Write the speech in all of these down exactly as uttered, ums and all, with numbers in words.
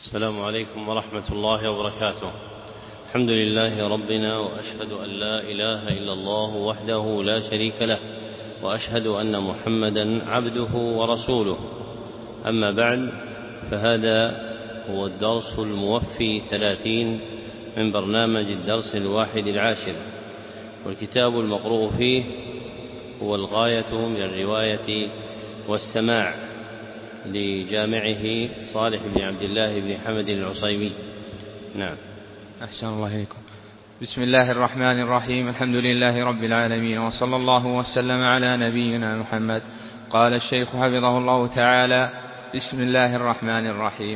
السلام عليكم ورحمة الله وبركاته. الحمد لله ربنا، وأشهد أن لا إله إلا الله وحده لا شريك له، وأشهد أن محمدا عبده ورسوله. أما بعد، فهذا هو الدرس الموفي ثلاثين من برنامج الدرس الواحد العاشر، والكتاب المقروء فيه هو الغاية من الرواية والسماع لجامعه صالح بن عبد الله بن حمد العصيمي. نعم. أحسن الله إليكم. بسم الله الرحمن الرحيم. الحمد لله رب العالمين، وصلى الله وسلم على نبينا محمد. قال الشيخ حفظه الله تعالى: بسم الله الرحمن الرحيم.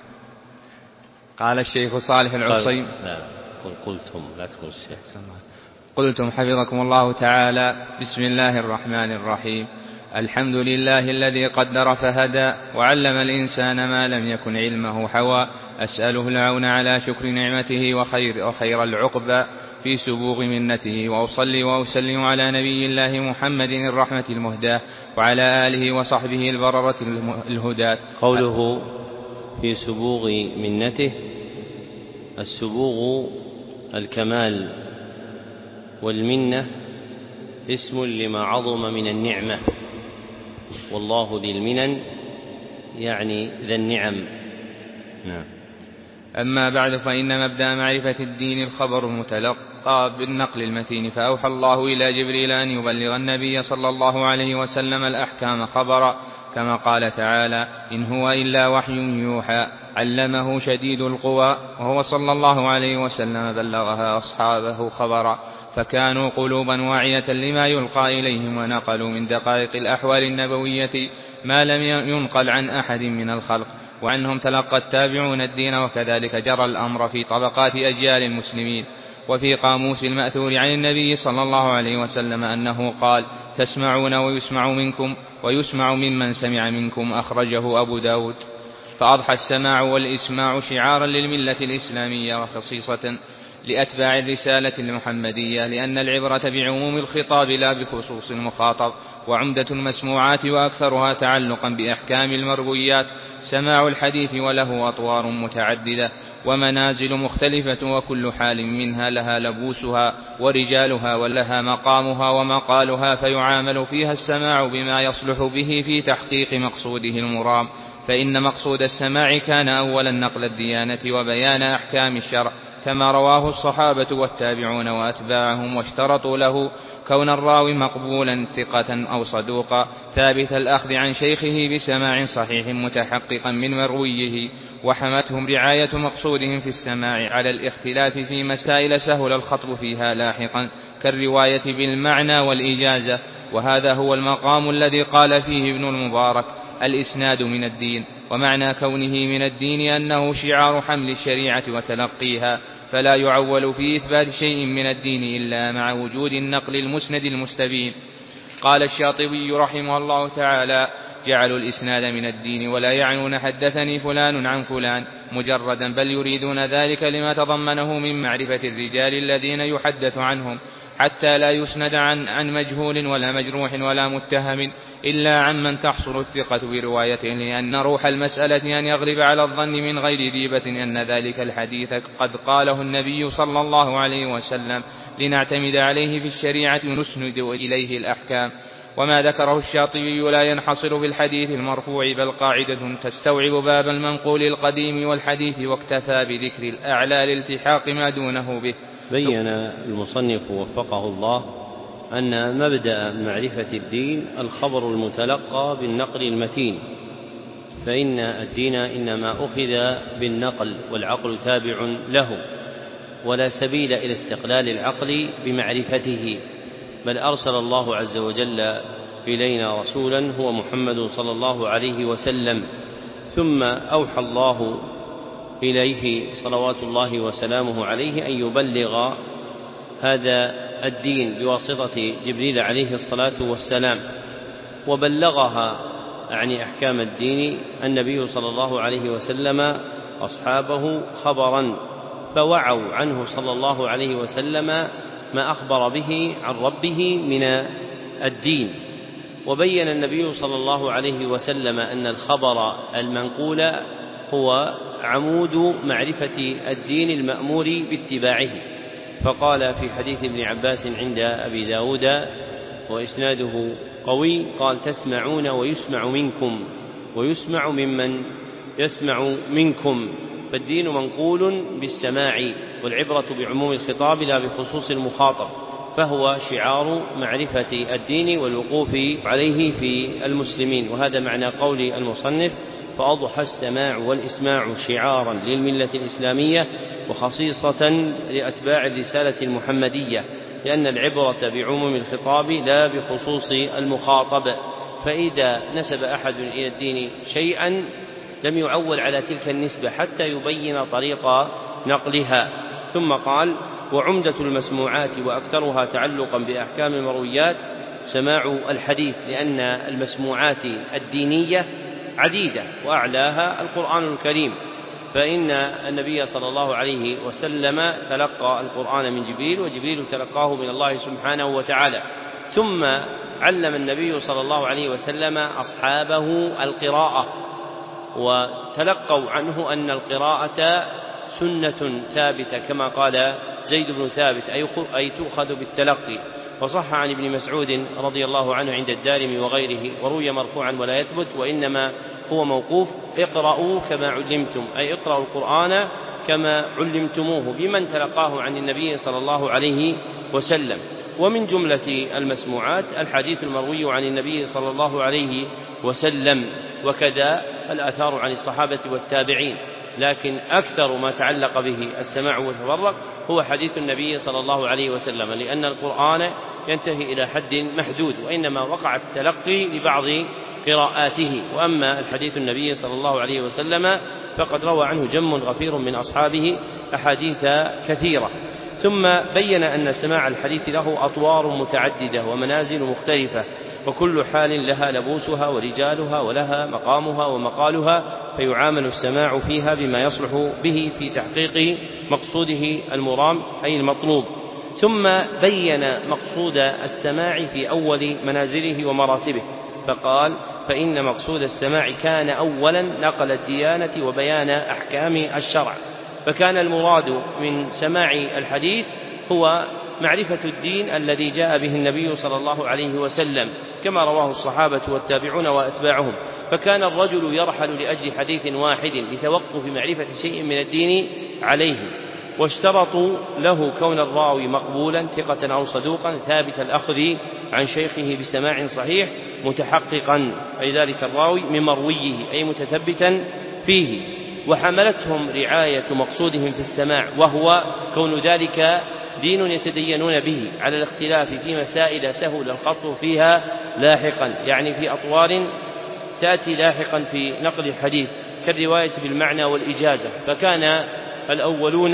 قال الشيخ صالح العصيمي: لا قل قلتم، لا تقول الشيخ. قلتم حفظكم الله تعالى. بسم الله الرحمن الرحيم. الحمد لله الذي قدر فهدى، وعلم الإنسان ما لم يكن علمه حوى. أسأله العون على شكر نعمته وخير, وخير العقبى في سبوغ منته، وأصلي وأسلم على نبي الله محمد الرحمة المهداة، وعلى آله وصحبه البررة الهداة. قوله في سبوغ منته، السبوغ الكمال، والمنة اسم لما عظم من النعمة، والله ذي المنن يعني ذا النعم. نعم. أما بعد، فإن مبدأ معرفة الدين الخبر المتلقى بالنقل المتين، فأوحى الله إلى جبريل أن يبلغ النبي صلى الله عليه وسلم الأحكام خبرا، كما قال تعالى: إن هو إلا وحي يوحى علمه شديد القوى، وهو صلى الله عليه وسلم بلغها أصحابه خبرا، فكانوا قلوبا واعية لما يلقى إليهم، ونقلوا من دقائق الأحوال النبوية ما لم ينقل عن أحد من الخلق، وعنهم تلقى التابعون الدين. وكذلك جرى الأمر في طبقات أجيال المسلمين. وفي قاموس المأثور عن النبي صلى الله عليه وسلم أنه قال: تسمعون ويسمع منكم ويسمع ممن سمع منكم، أخرجه أبو داود. فأضحى السماع والإسماع شعارا للملة الإسلامية، وخصيصة لأتباع الرسالة المحمدية، لأن العبرة بعموم الخطاب لا بخصوص المخاطب. وعمدة المسموعات وأكثرها تعلقا بأحكام المرويات سماع الحديث، وله أطوار متعددة ومنازل مختلفة، وكل حال منها لها لبوسها ورجالها، ولها مقامها ومقالها، فيعامل فيها السماع بما يصلح به في تحقيق مقصوده المرام. فإن مقصود السماع كان أولا نقل الديانة وبيان أحكام الشرع، كما رواه الصحابة والتابعون وأتباعهم، واشترطوا له كون الراوي مقبولا ثقة أو صدوقا ثابت الأخذ عن شيخه بسماع صحيح متحققا من مرويه. وحمتهم رعاية مقصودهم في السماع على الاختلاف في مسائل سهل الخطب فيها لاحقا، كالرواية بالمعنى والإجازة. وهذا هو المقام الذي قال فيه ابن المبارك: الإسناد من الدين. ومعنى كونه من الدين أنه شعار حمل الشريعة وتلقيها، فلا يعول في إثبات شيء من الدين إلا مع وجود النقل المسند المستبين. قال الشاطبي رحمه الله تعالى: جعلوا الإسناد من الدين، ولا يعنون حدثني فلان عن فلان مجردا، بل يريدون ذلك لما تضمنه من معرفة الرجال الذين يحدث عنهم، حتى لا يسند عن, عن مجهول ولا مجروح ولا متهم، إلا عمن تحصل الثقة بروايته، لأن روح المسألة أن يغلب على الظن من غير ريبة أن ذلك الحديث قد قاله النبي صلى الله عليه وسلم، لنعتمد عليه في الشريعة ونسند إليه الأحكام. وما ذكره الشاطبي لا ينحصر في الحديث المرفوع، بل قاعدة تستوعب باب المنقول القديم والحديث، واكتفى بذكر الأعلى لالتحاق ما دونه به. بين المصنف وفقه الله أن مبدأ معرفة الدين الخبر المتلقى بالنقل المتين، فإن الدين إنما أخذ بالنقل، والعقل تابع له، ولا سبيل إلى استقلال العقل بمعرفته، بل أرسل الله عز وجل إلينا رسولا هو محمد صلى الله عليه وسلم، ثم أوحى الله إليه صلوات الله وسلامه عليه أن يبلغ هذا الدين بواسطة جبريل عليه الصلاة والسلام، وبلغها عن أحكام الدين النبي صلى الله عليه وسلم أصحابه خبرا، فوعوا عنه صلى الله عليه وسلم ما أخبر به عن ربه من الدين. وبين النبي صلى الله عليه وسلم أن الخبر المنقول هو عمود معرفة الدين المأمور باتباعه. فقال في حديث ابن عباس عند أبي داود وإسناده قوي قال: تسمعون ويسمع منكم ويسمع ممن يسمع منكم، فالدين منقول بالسماع، والعبرة بعموم الخطاب لا بخصوص المخاطب، فهو شعار معرفة الدين والوقوف عليه في المسلمين. وهذا معنى قول المصنف: فأضحى السماع والإسماع شعارا للملة الإسلامية وخصيصة لأتباع الرسالة المحمدية، لأن العبرة بعموم الخطاب لا بخصوص المخاطب، فإذا نسب أحد إلى الدين شيئا لم يعول على تلك النسبة حتى يبين طريق نقلها. ثم قال: وعمدة المسموعات وأكثرها تعلقا بأحكام المرويات سماع الحديث، لأن المسموعات الدينية عديدة وأعلاها القرآن الكريم، فإن النبي صلى الله عليه وسلم تلقى القرآن من جبريل، وجبريل تلقاه من الله سبحانه وتعالى، ثم علم النبي صلى الله عليه وسلم أصحابه القراءة، وتلقوا عنه أن القراءة سنة ثابتة كما قال زيد بن ثابت، أي تؤخذ بالتلقي. وصح عن ابن مسعود رضي الله عنه عند الدارمي وغيره، وروي مرفوعا ولا يثبت، وإنما هو موقوف: اقرأوا كما علمتم، أي اقرأوا القرآن كما علمتموه، بمن تلقاه عن النبي صلى الله عليه وسلم. ومن جملة المسموعات الحديث المروي عن النبي صلى الله عليه وسلم، وكذا الآثار عن الصحابة والتابعين، لكن أكثر ما تعلق به السماع والتفرق هو حديث النبي صلى الله عليه وسلم، لأن القرآن ينتهي إلى حد محدود، وإنما وقع التلقي لبعض قراءاته. وأما الحديث النبي صلى الله عليه وسلم فقد روى عنه جم غفير من أصحابه أحاديث كثيرة. ثم بين أن سماع الحديث له أطوار متعددة ومنازل مختلفة، وكل حال لها لبوسها ورجالها ولها مقامها ومقالها، فيعامل السماع فيها بما يصلح به في تحقيق مقصوده المرام أي المطلوب. ثم بين مقصود السماع في أول منازله ومراتبه، فقال: فإن مقصود السماع كان أولا نقل الديانة وبيان أحكام الشرع، فكان المراد من سماع الحديث هو معرفة الدين الذي جاء به النبي صلى الله عليه وسلم كما رواه الصحابة والتابعون وأتباعهم، فكان الرجل يرحل لأجل حديث واحد لتوقف معرفة شيء من الدين عليه، واشترطوا له كون الراوي مقبولا ثقة أو صدوقا ثابت الأخذ عن شيخه بسماع صحيح متحققا، أي ذلك الراوي من مرويه أي متثبتا فيه. وحملتهم رعاية مقصودهم في السماع، وهو كون ذلك دين يتدينون به، على الاختلاف في مسائل سهل الخط فيها لاحقا، يعني في أطوار تأتي لاحقا في نقل الحديث كالرواية بالمعنى والإجازة، فكان الأولون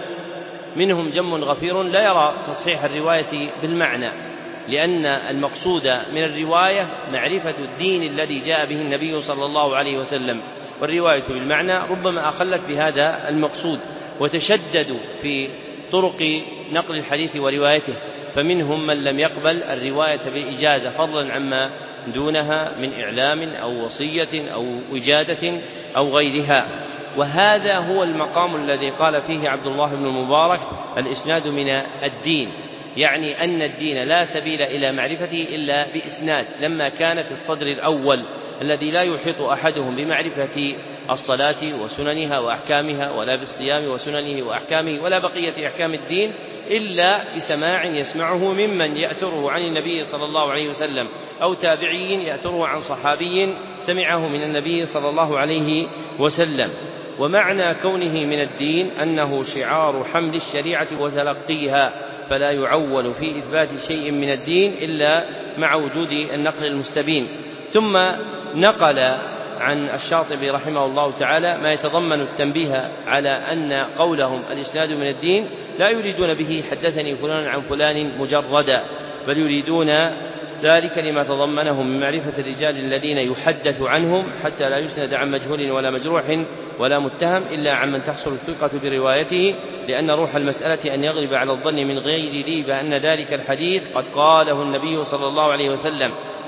منهم جم غفير لا يرى تصحيح الرواية بالمعنى، لأن المقصود من الرواية معرفة الدين الذي جاء به النبي صلى الله عليه وسلم، والرواية بالمعنى ربما أخلت بهذا المقصود، وتشددوا في طرق نقل الحديث وروايته، فمنهم من لم يقبل الرواية بالإجازة فضلا عما دونها من إعلام أو وصية أو وجادة أو غيرها. وهذا هو المقام الذي قال فيه عبد الله بن المبارك: الإسناد من الدين، يعني أن الدين لا سبيل إلى معرفته إلا بإسناد، لما كان في الصدر الأول الذي لا يحيط أحدهم بمعرفة الصلاة وسننها وأحكامها، ولا بالصيام وسننه وأحكامه، ولا بقية أحكام الدين إلا بسماع يسمعه ممن يأثره عن النبي صلى الله عليه وسلم، أو تابعي يأثره عن صحابي سمعه من النبي صلى الله عليه وسلم. ومعنى كونه من الدين أنه شعار حمل الشريعة وتلقيها، فلا يعول في إثبات شيء من الدين إلا مع وجود النقل المستبين. ثم نقل عن الشاطبي رحمه الله تعالى ما يتضمن التنبيه على أن قولهم الإسناد من الدين لا يريدون به حدثني فلان عن فلان مجردا، بل يريدون ذلك لما تضمنه من معرفة الرجال الذين يحدث عنهم، حتى لا يسند عن مجهول ولا مجروح ولا متهم إلا عن من تحصل الثقة بروايته، لأن روح المسألة أن يغلب على الظن من غير ريب أن ذلك الحديث قد قاله النبي صلى الله عليه وسلم،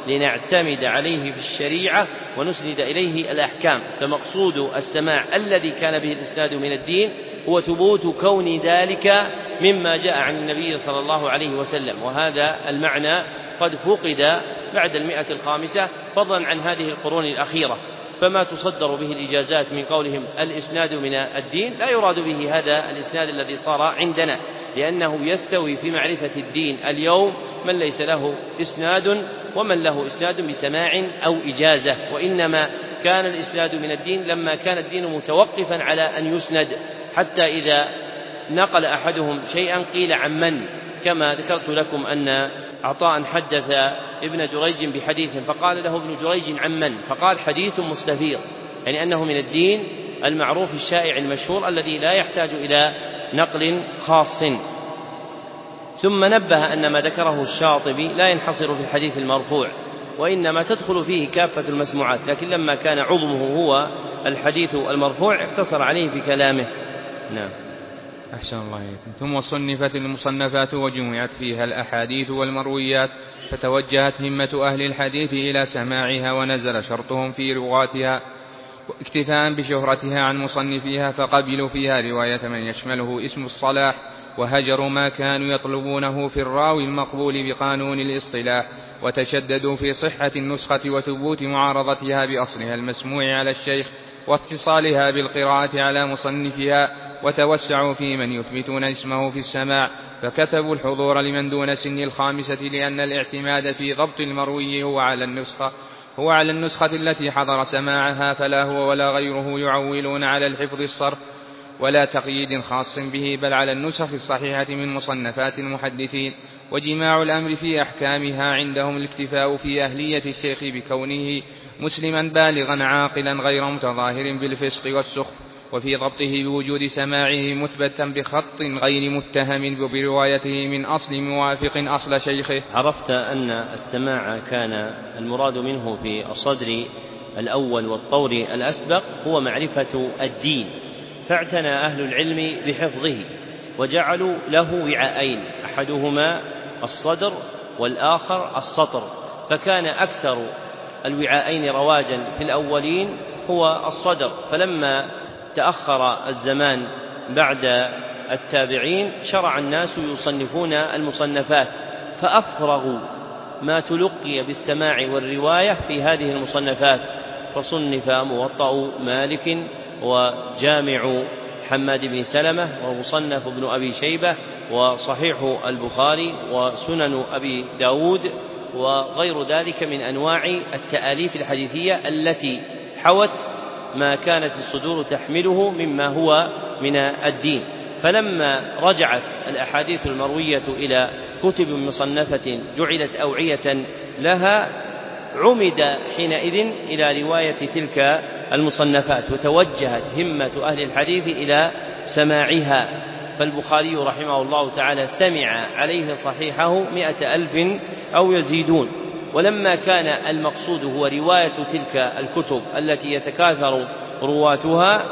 لنعتمد عليه في الشريعة ونسند إليه الأحكام. فمقصود السماع الذي كان به الإسناد من الدين هو ثبوت كون ذلك مما جاء عن النبي صلى الله عليه وسلم، وهذا المعنى قد فقد بعد المئة الخامسة فضلا عن هذه القرون الأخيرة. فما تصدر به الإجازات من قولهم الإسناد من الدين لا يراد به هذا الإسناد الذي صار عندنا، لأنه يستوي في معرفة الدين اليوم من ليس له إسناد ومن له إسناد بسماع أو إجازة. وإنما كان الإسناد من الدين لما كان الدين متوقفا على أن يسند، حتى إذا نقل أحدهم شيئا قيل عن من، كما ذكرت لكم أن عطاء حدث ابن جريج بحديث فقال له ابن جريج عن من، فقال حديث مستفيض، يعني أنه من الدين المعروف الشائع المشهور الذي لا يحتاج إلى نقل خاص. ثم نبه أن ما ذكره الشاطبي لا ينحصر في الحديث المرفوع، وإنما تدخل فيه كافة المسموعات، لكن لما كان عظمه هو الحديث المرفوع اقتصر عليه في كلامه. نعم. أحسن الله إليكم. ثم صنفت المصنفات وجمعت فيها الأحاديث والمرويات، فتوجهت همة أهل الحديث إلى سماعها ونزل شرطهم في رواتها اكتفاء بشهرتها عن مصنفيها، فقبلوا فيها رواية من يشمله اسم الصلاح، وهجروا ما كانوا يطلبونه في الراوي المقبول بقانون الاصطلاح، وتشددوا في صحة النسخة وثبوت معارضتها بأصلها المسموع على الشيخ واتصالها بالقراءة على مصنفها، وتوسعوا في من يثبتون اسمه في السماع، فكتبوا الحضور لمن دون سن الخامسة، لأن الاعتماد في ضبط المروي هو على النسخة هو على النسخة التي حضر سماعها، فلا هو ولا غيره يعولون على الحفظ الصرف ولا تقييد خاص به، بل على النسخ الصحيحة من مصنفات المحدثين. وجماع الأمر في أحكامها عندهم الاكتفاء في أهلية الشيخ بكونه مسلما بالغا عاقلا غير متظاهر بالفسق والسخف، وفي ضبطه بوجود سماعه مثبتا بخط غير متهم بروايته من أصل موافق أصل شيخه. عرفت أن السماع كان المراد منه في الصدر الأول والطور الأسبق هو معرفة الدين، فاعتنى أهل العلم بحفظه وجعلوا له وعاءين، أحدهما الصدر والآخر السطر، فكان أكثر الوعاءين رواجا في الأولين هو الصدر، فلما تأخر الزمان بعد التابعين شرع الناس يصنفون المصنفات، فأفرغوا ما تلقي بالسماع والرواية في هذه المصنفات، فصنف موطأ مالك وجامع حماد بن سلمة ومصنف ابن أبي شيبة وصحيح البخاري وسنن أبي داود وغير ذلك من أنواع التآليف الحديثية التي حوت ما كانت الصدور تحمله مما هو من الدين. فلما رجعت الأحاديث المروية إلى كتب مصنفة جعلت أوعية لها، عمد حينئذ إلى رواية تلك المصنفات، وتوجهت همة أهل الحديث إلى سماعها. فالبخاري رحمه الله تعالى سمع عليه صحيحه مئة ألف أو يزيدون، ولما كان المقصود هو رواية تلك الكتب التي يتكاثر رواتها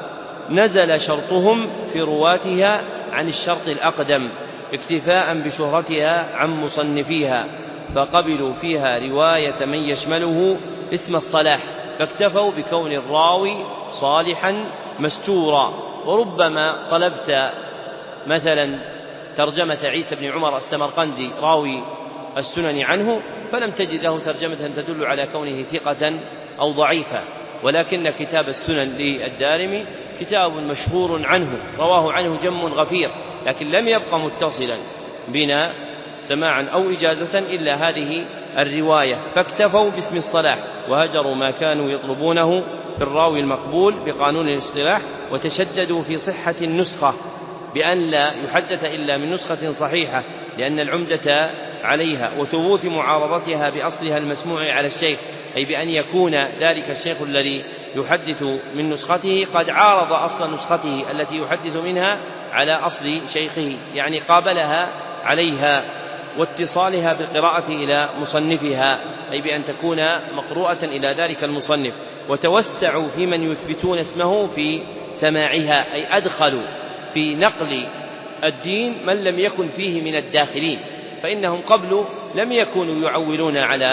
نزل شرطهم في رواتها عن الشرط الأقدم اكتفاء بشهرتها عن مصنفيها، فقبلوا فيها رواية من يشمله اسم الصلاح، فاكتفوا بكون الراوي صالحا مستورا. وربما طلبت مثلا ترجمة عيسى بن عمر السمرقندي راوي السنن عنه فلم تجد له ترجمة تدل على كونه ثقة أو ضعيفا، ولكن كتاب السنن للدارمي كتاب مشهور عنه رواه عنه جم غفير، لكن لم يبق متصلا بنا سماعا أو إجازة إلا هذه الرواية، فاكتفوا باسم الصلاح وهجروا ما كانوا يطلبونه في الراوي المقبول بقانون الاصطلاح، وتشددوا في صحة النسخة بأن لا يحدث إلا من نسخة صحيحة لأن العمدة عليها، وثبوت معارضتها بأصلها المسموع على الشيخ، أي بأن يكون ذلك الشيخ الذي يحدث من نسخته قد عارض أصل نسخته التي يحدث منها على أصل شيخه، يعني قابلها عليها، واتصالها بالقراءة إلى مصنفها، أي بأن تكون مقروءة إلى ذلك المصنف. وتوسعوا في من يثبتون اسمه في سماعها، أي أدخلوا في نقل الدين من لم يكن فيه من الداخلين، فإنهم قبل لم يكونوا يعولون على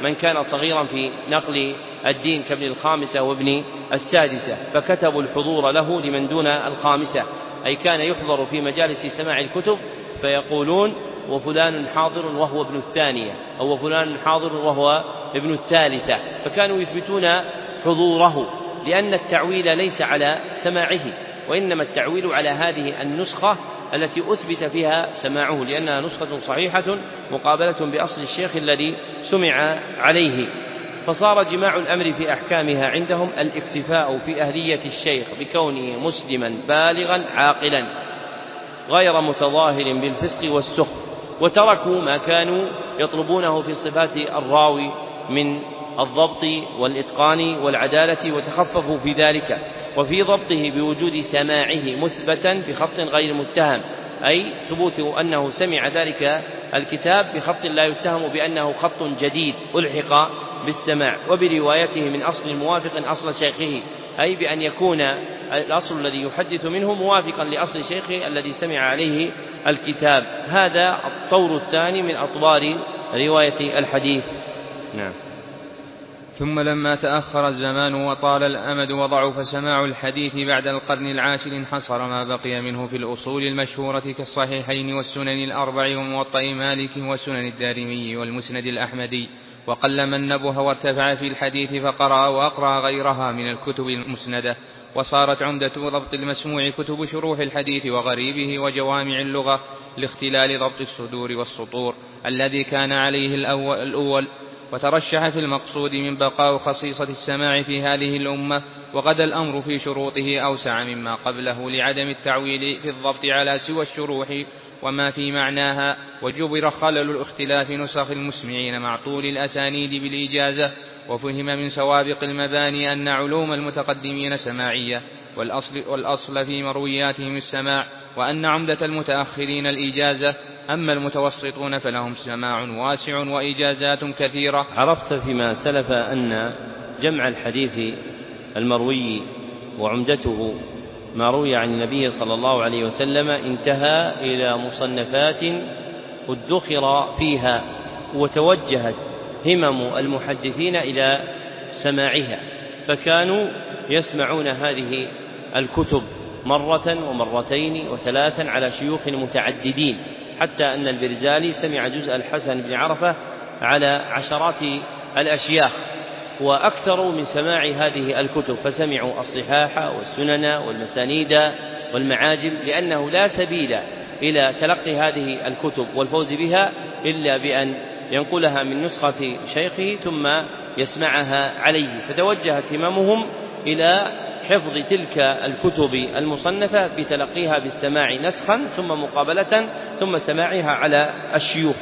من كان صغيرا في نقل الدين كابن الخامسة وابن السادسة، فكتبوا الحضور له لمن دون الخامسة، أي كان يحضر في مجالس سماع الكتب فيقولون وفلان حاضر وهو ابن الثانية، أو وفلان حاضر وهو ابن الثالثة، فكانوا يثبتون حضوره، لأن التعويل ليس على سماعه، وإنما التعويل على هذه النسخة التي أثبت فيها سماعه، لأنها نسخة صحيحة مقابلة بأصل الشيخ الذي سمع عليه. فصار جماع الأمر في أحكامها عندهم الاكتفاء في أهلية الشيخ بكونه مسلما بالغا عاقلا غير متظاهر بالفسق والسخط، وتركوا ما كانوا يطلبونه في صفات الراوي من الضبط والإتقان والعدالة، وتخففوا في ذلك وفي ضبطه بوجود سماعه مثبتا بخط غير متهم، أي ثبوت أنه سمع ذلك الكتاب بخط لا يتهم بأنه خط جديد ألحق بالسماع، وبروايته من أصل موافق أصل شيخه، أي بأن يكون الأصل الذي يحدث منه موافقا لأصل شيخه الذي سمع عليه الكتاب. هذا الطور الثاني من أطوار رواية الحديث. نعم. ثم لما تأخر الزمان وطال الأمد وضعف سماع الحديث بعد القرن العاشر انحصر ما بقي منه في الأصول المشهورة كالصحيحين والسنن الأربع وموطأ مالك وسنن الدارمي والمسند الأحمدي، وقل من نبه وارتفع في الحديث فقرأ وأقرأ غيرها من الكتب المسندة. وصارت عمدة ضبط المسموع كتب شروح الحديث وغريبه وجوامع اللغة لاختلال ضبط الصدور والسطور الذي كان عليه الأول, الأول وترشح في المقصود من بقاء خصيصة السماع في هذه الأمة، وغدا الأمر في شروطه أوسع مما قبله لعدم التعويل في الضبط على سوى الشروح وما في معناها، وجبر خلل الاختلاف نسخ المسمعين مع طول الأسانيد بالإجازة. وفهم من سوابق المباني أن علوم المتقدمين سماعية والأصل, والأصل في مروياتهم السماع، وأن عمدة المتأخرين الإجازة، أما المتوسطون فلهم سماع واسع وإجازات كثيرة. عرفت فيما سلف أن جمع الحديث المروي وعمدته ما روي عن النبي صلى الله عليه وسلم انتهى إلى مصنفات ادخر فيها، وتوجهت همم المحدثين إلى سماعها، فكانوا يسمعون هذه الكتب مرة ومرتين وثلاثا على شيوخ متعددين، حتى أن البرزالي سمع جزء الحسن بن عرفة على عشرات الأشياخ، وأكثروا من سماع هذه الكتب، فسمعوا الصحاح والسنن والمسانيد والمعاجم، لأنه لا سبيل إلى تلقي هذه الكتب والفوز بها إلا بأن ينقلها من نسخة شيخه ثم يسمعها عليه، فتوجهت هممهم إلى حفظ تلك الكتب المصنفة بتلقيها بالسماع نسخا ثم مقابلة ثم سماعها على الشيوخ،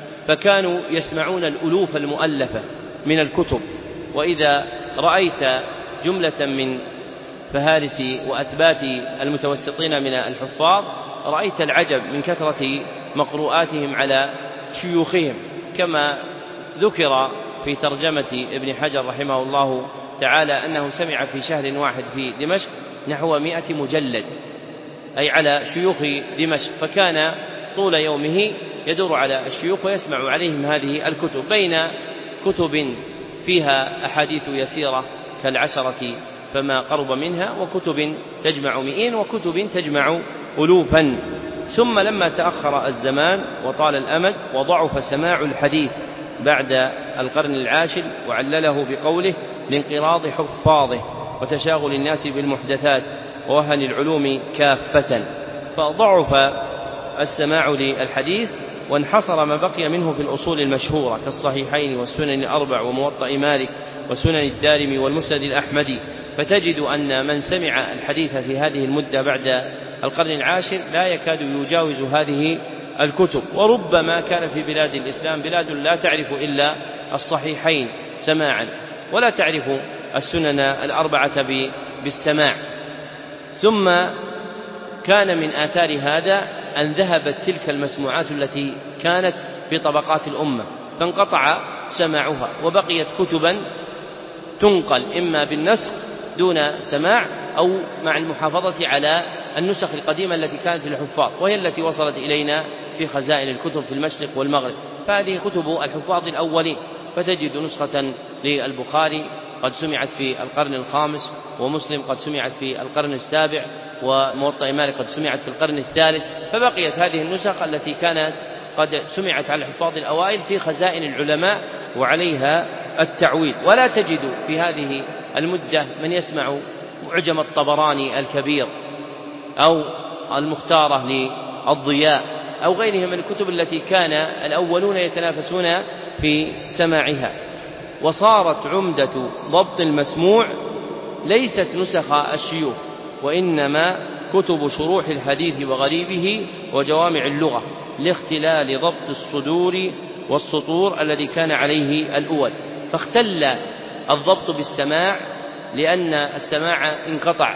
فكانوا يسمعون الألوف المؤلفة من الكتب. وإذا رأيت جملة من فهارس وأتبات المتوسطين من الحفاظ رأيت العجب من كثرة مقروءاتهم على شيوخهم، كما ذكر في ترجمة ابن حجر رحمه الله تعالى أنه سمع في شهر واحد في دمشق نحو مئة مجلد، أي على شيوخ دمشق، فكان طول يومه يدور على الشيوخ ويسمع عليهم هذه الكتب، بين كتب فيها أحاديث يسيرة كالعشرة فما قرب منها، وكتب تجمع مئين، وكتب تجمع ألوفا. ثم لما تأخر الزمان وطال الأمد وضعف سماع الحديث بعد القرن العاشر، وعلله بقوله لانقراض حفاظه وتشاغل الناس بالمحدثات ووهن العلوم كافة، فضعف السماع للحديث وانحصر ما بقي منه في الأصول المشهورة كالصحيحين والسنن الأربع وموطأ مالك وسنن الدارمي والمسند الأحمدي. فتجد أن من سمع الحديث في هذه المدة بعد القرن العاشر لا يكاد يجاوز هذه الكتب، وربما كان في بلاد الإسلام بلاد لا تعرف إلا الصحيحين سماعا ولا تعرف السنن الأربعة بالسماع. ثم كان من آثار هذا أن ذهبت تلك المسموعات التي كانت في طبقات الأمة فانقطع سماعها، وبقيت كتبا تنقل إما بالنسخ دون سماع أو مع المحافظة على النسخ القديمة التي كانت للحفاظ، وهي التي وصلت إلينا في خزائن الكتب في المشرق والمغرب، فهذه كتب الحفاظ الأولين. فتجد نسخة للبخاري قد سمعت في القرن الخامس، ومسلم قد سمعت في القرن السابع، وموطأ مالك قد سمعت في القرن الثالث، فبقيت هذه النسخ التي كانت قد سمعت على الحفاظ الأوائل في خزائن العلماء وعليها التعويل. ولا تجد في هذه المدة من يسمع معجم الطبراني الكبير أو المختارة للضياء أو غيرها من الكتب التي كان الأولون يتنافسون في سماعها. وصارت عمدة ضبط المسموع ليست نسخ الشيوخ، وإنما كتب شروح الحديث وغريبه وجوامع اللغة لاختلال ضبط الصدور والسطور الذي كان عليه الأول، فاختل الضبط بالسماع لأن السماع انقطع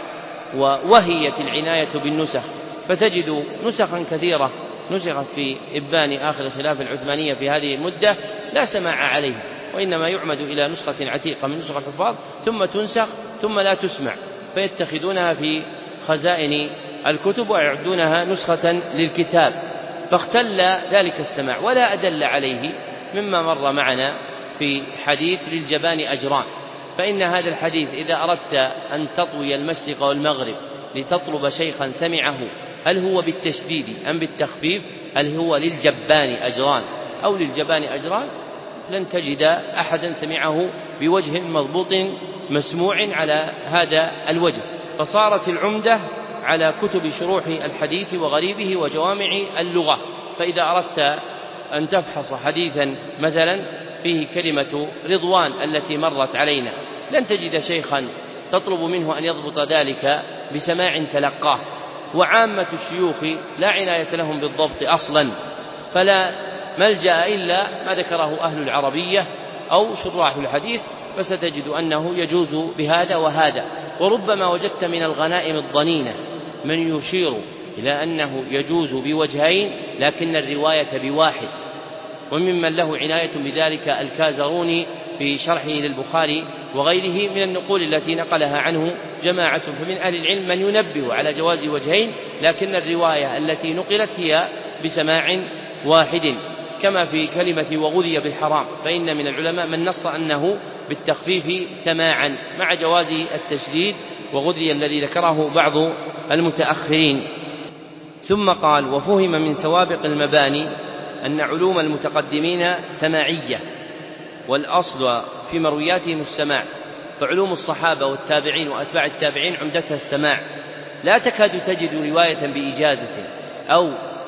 ووهيت العناية بالنسخ، فتجد نسخا كثيرة نسخت في إبان آخر الخلافة العثمانية في هذه المدة لا سماع عليها، وإنما يعمد إلى نسخة عتيقة من نسخ الحفاظ ثم تنسخ ثم لا تسمع، فيتخذونها في خزائن الكتب ويعدونها نسخة للكتاب، فاختل ذلك السماع. ولا أدل عليه مما مر معنا في حديث للجبان أجران، فإن هذا الحديث إذا أردت أن تطوي المشرق والمغرب لتطلب شيخا سمعه هل هو بالتشديد أم بالتخفيف، هل هو للجبان أجران أو للجبان أجران، لن تجد أحدا سمعه بوجه مضبوط مسموع على هذا الوجه. فصارت العمدة على كتب شروح الحديث وغريبه وجوامع اللغة، فإذا أردت أن تفحص حديثا مثلا فيه كلمة رضوان التي مرت علينا لن تجد شيخا تطلب منه أن يضبط ذلك بسماع تلقاه، وعامة الشيوخ لا عناية لهم بالضبط أصلا، فلا ملجأ إلا ما ذكره أهل العربية أو شراح الحديث، فستجد أنه يجوز بهذا وهذا. وربما وجدت من الغنائم الضنينة من يشير إلى أنه يجوز بوجهين لكن الرواية بواحد، وممن له عناية بذلك الكازروني في شرحه للبخاري وغيره من النقول التي نقلها عنه جماعة، فمن أهل العلم من ينبه على جواز وجهين لكن الرواية التي نقلت هي بسماع واحد، كما في كلمة وغذي بالحرام، فإن من العلماء من نص أنه بالتخفيف سماعا مع جواز التشديد وغذي الذي ذكره بعض المتأخرين. ثم قال: وفهم من سوابق المباني أن علوم المتقدمين سماعية، والأصل في مروياتهم السماع، فعلوم الصحابة والتابعين وأتباع التابعين عمدتها السماع، لا تكاد تجد رواية بإجازة أو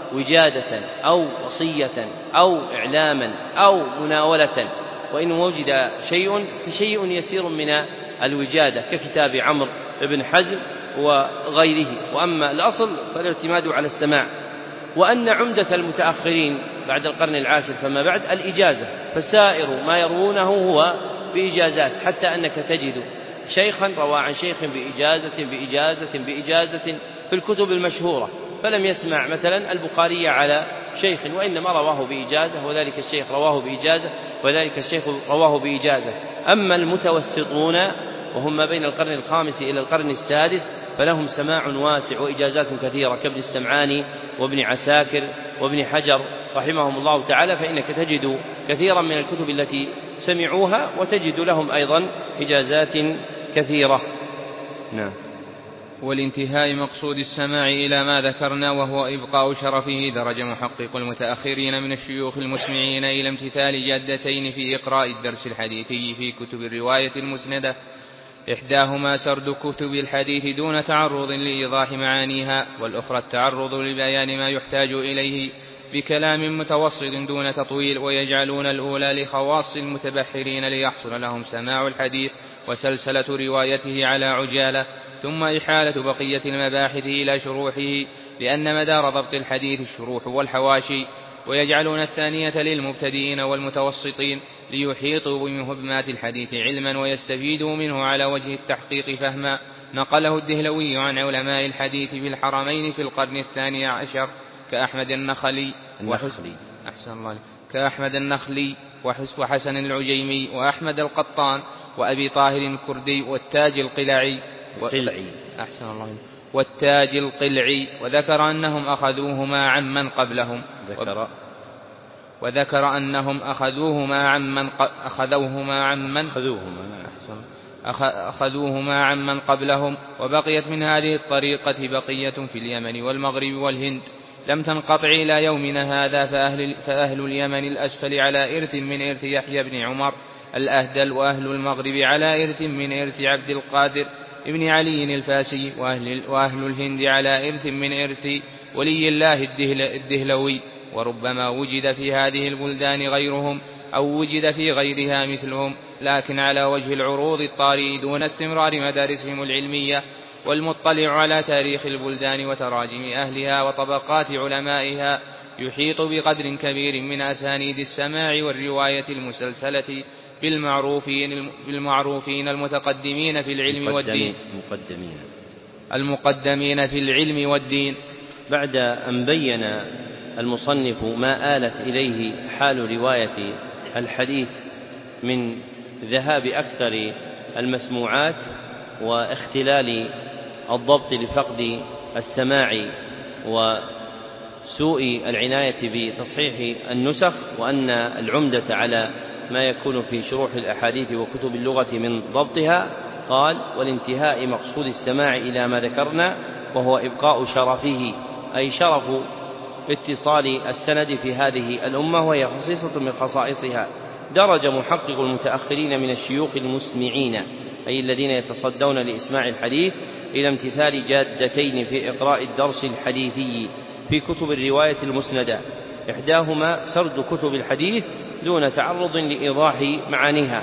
وجادة أو وصية أو إعلاما أو مناولة، وإن وجد شيء فشيء يسير من الوجادة ككتاب عمرو بن حزم وغيره، وأما الأصل فالاعتماد على السماع. وأن عمدة المتأخرين بعد القرن العاشر فما بعد الإجازة، فسائر ما يروونه هو بإجازات، حتى أنك تجد شيخا روى عن شيخ بإجازة بإجازة بإجازة في الكتب المشهورة، فلم يسمع مثلا البخاري على شيخ وإنما رواه بإجازة، وذلك الشيخ رواه بإجازة وذلك الشيخ رواه بإجازة. أما المتوسطون وهم ما بين القرن الخامس إلى القرن السادس فلهم سماع واسع وإجازات كثيرة كابن السمعاني وابن عساكر وابن حجر رحمهم الله تعالى، فإنك تجد كثيرا من الكتب التي سمعوها وتجد لهم أيضا إجازات كثيرة. نعم. والانتهاء مقصود السماع إلى ما ذكرنا، وهو إبقاء شرفه، درج محقق المتأخرين من الشيوخ المسمعين إلى امتثال جادتين في إقراء الدرس الحديثي في كتب الرواية المسندة، إحداهما سرد كتب الحديث دون تعرض لإيضاح معانيها، والأخرى التعرض لبيان ما يحتاج إليه بكلام متوسط دون تطويل، ويجعلون الأولى لخواص المتبحرين ليحصل لهم سماع الحديث وسلسلة روايته على عجالة، ثم إحالة بقية المباحث إلى شروحه، لأن مدار ضبط الحديث الشروح والحواشي، ويجعلون الثانية للمبتدئين والمتوسطين ليحيطوا بمهمات الحديث علما ويستفيدوا منه على وجه التحقيق فهما. نقله الدهلوي عن علماء الحديث في الحرمين في القرن الثاني عشر كأحمد النخلي النخلي أحسن الله كأحمد النخلي وحسن العجيمي وأحمد القطان وأبي طاهر الكردي والتاج القلعي قلعي أحسن الله والتاج القلعي، وذكر أنهم أخذوهما عمن قبلهم. ذكر وذكر أنهم أخذوهما عمن أخذوهما عمن أخذوهما عمن قبلهم. وبقيت من هذه الطريقة بقية في اليمن والمغرب والهند لم تنقطع إلى يومنا هذا، فأهل, فأهل اليمن الأسفل على إرث من إرث يحيى بن عمر الأهدل، وأهل المغرب على إرث من إرث عبد القادر ابن علي الفاسي، وأهل, وأهل الهند على إرث من إرث ولي الله الدهلوي. وربما وجد في هذه البلدان غيرهم أو وجد في غيرها مثلهم، لكن على وجه العروض الطارئ دون استمرار مدارسهم العلمية. والمطلع على تاريخ البلدان وتراجم أهلها وطبقات علمائها يحيط بقدر كبير من أسانيد السماع والرواية المسلسلة بالمعروفين, بالمعروفين المتقدمين في العلم والدين المقدمين. المقدمين في العلم والدين. بعد أن بين المصنف ما آلت إليه حال رواية الحديث من ذهاب أكثر المسموعات واختلال الضبط لفقد السماع وسوء العناية بتصحيح النسخ، وأن العمدة على ما يكون في شروح الأحاديث وكتب اللغة من ضبطها، قال: والانتهاء مقصود السماع إلى ما ذكرنا، وهو إبقاء شرفه، أي شرف اتصال السند في هذه الأمة، وهي خصيصة من خصائصها. درج محقق المتأخرين من الشيوخ المسمعين، أي الذين يتصدون لإسماع الحديث، إلى امتثال جادتين في إقراء الدرس الحديثي في كتب الرواية المسندة، إحداهما سرد كتب الحديث دون تعرض لإيضاح معانيها،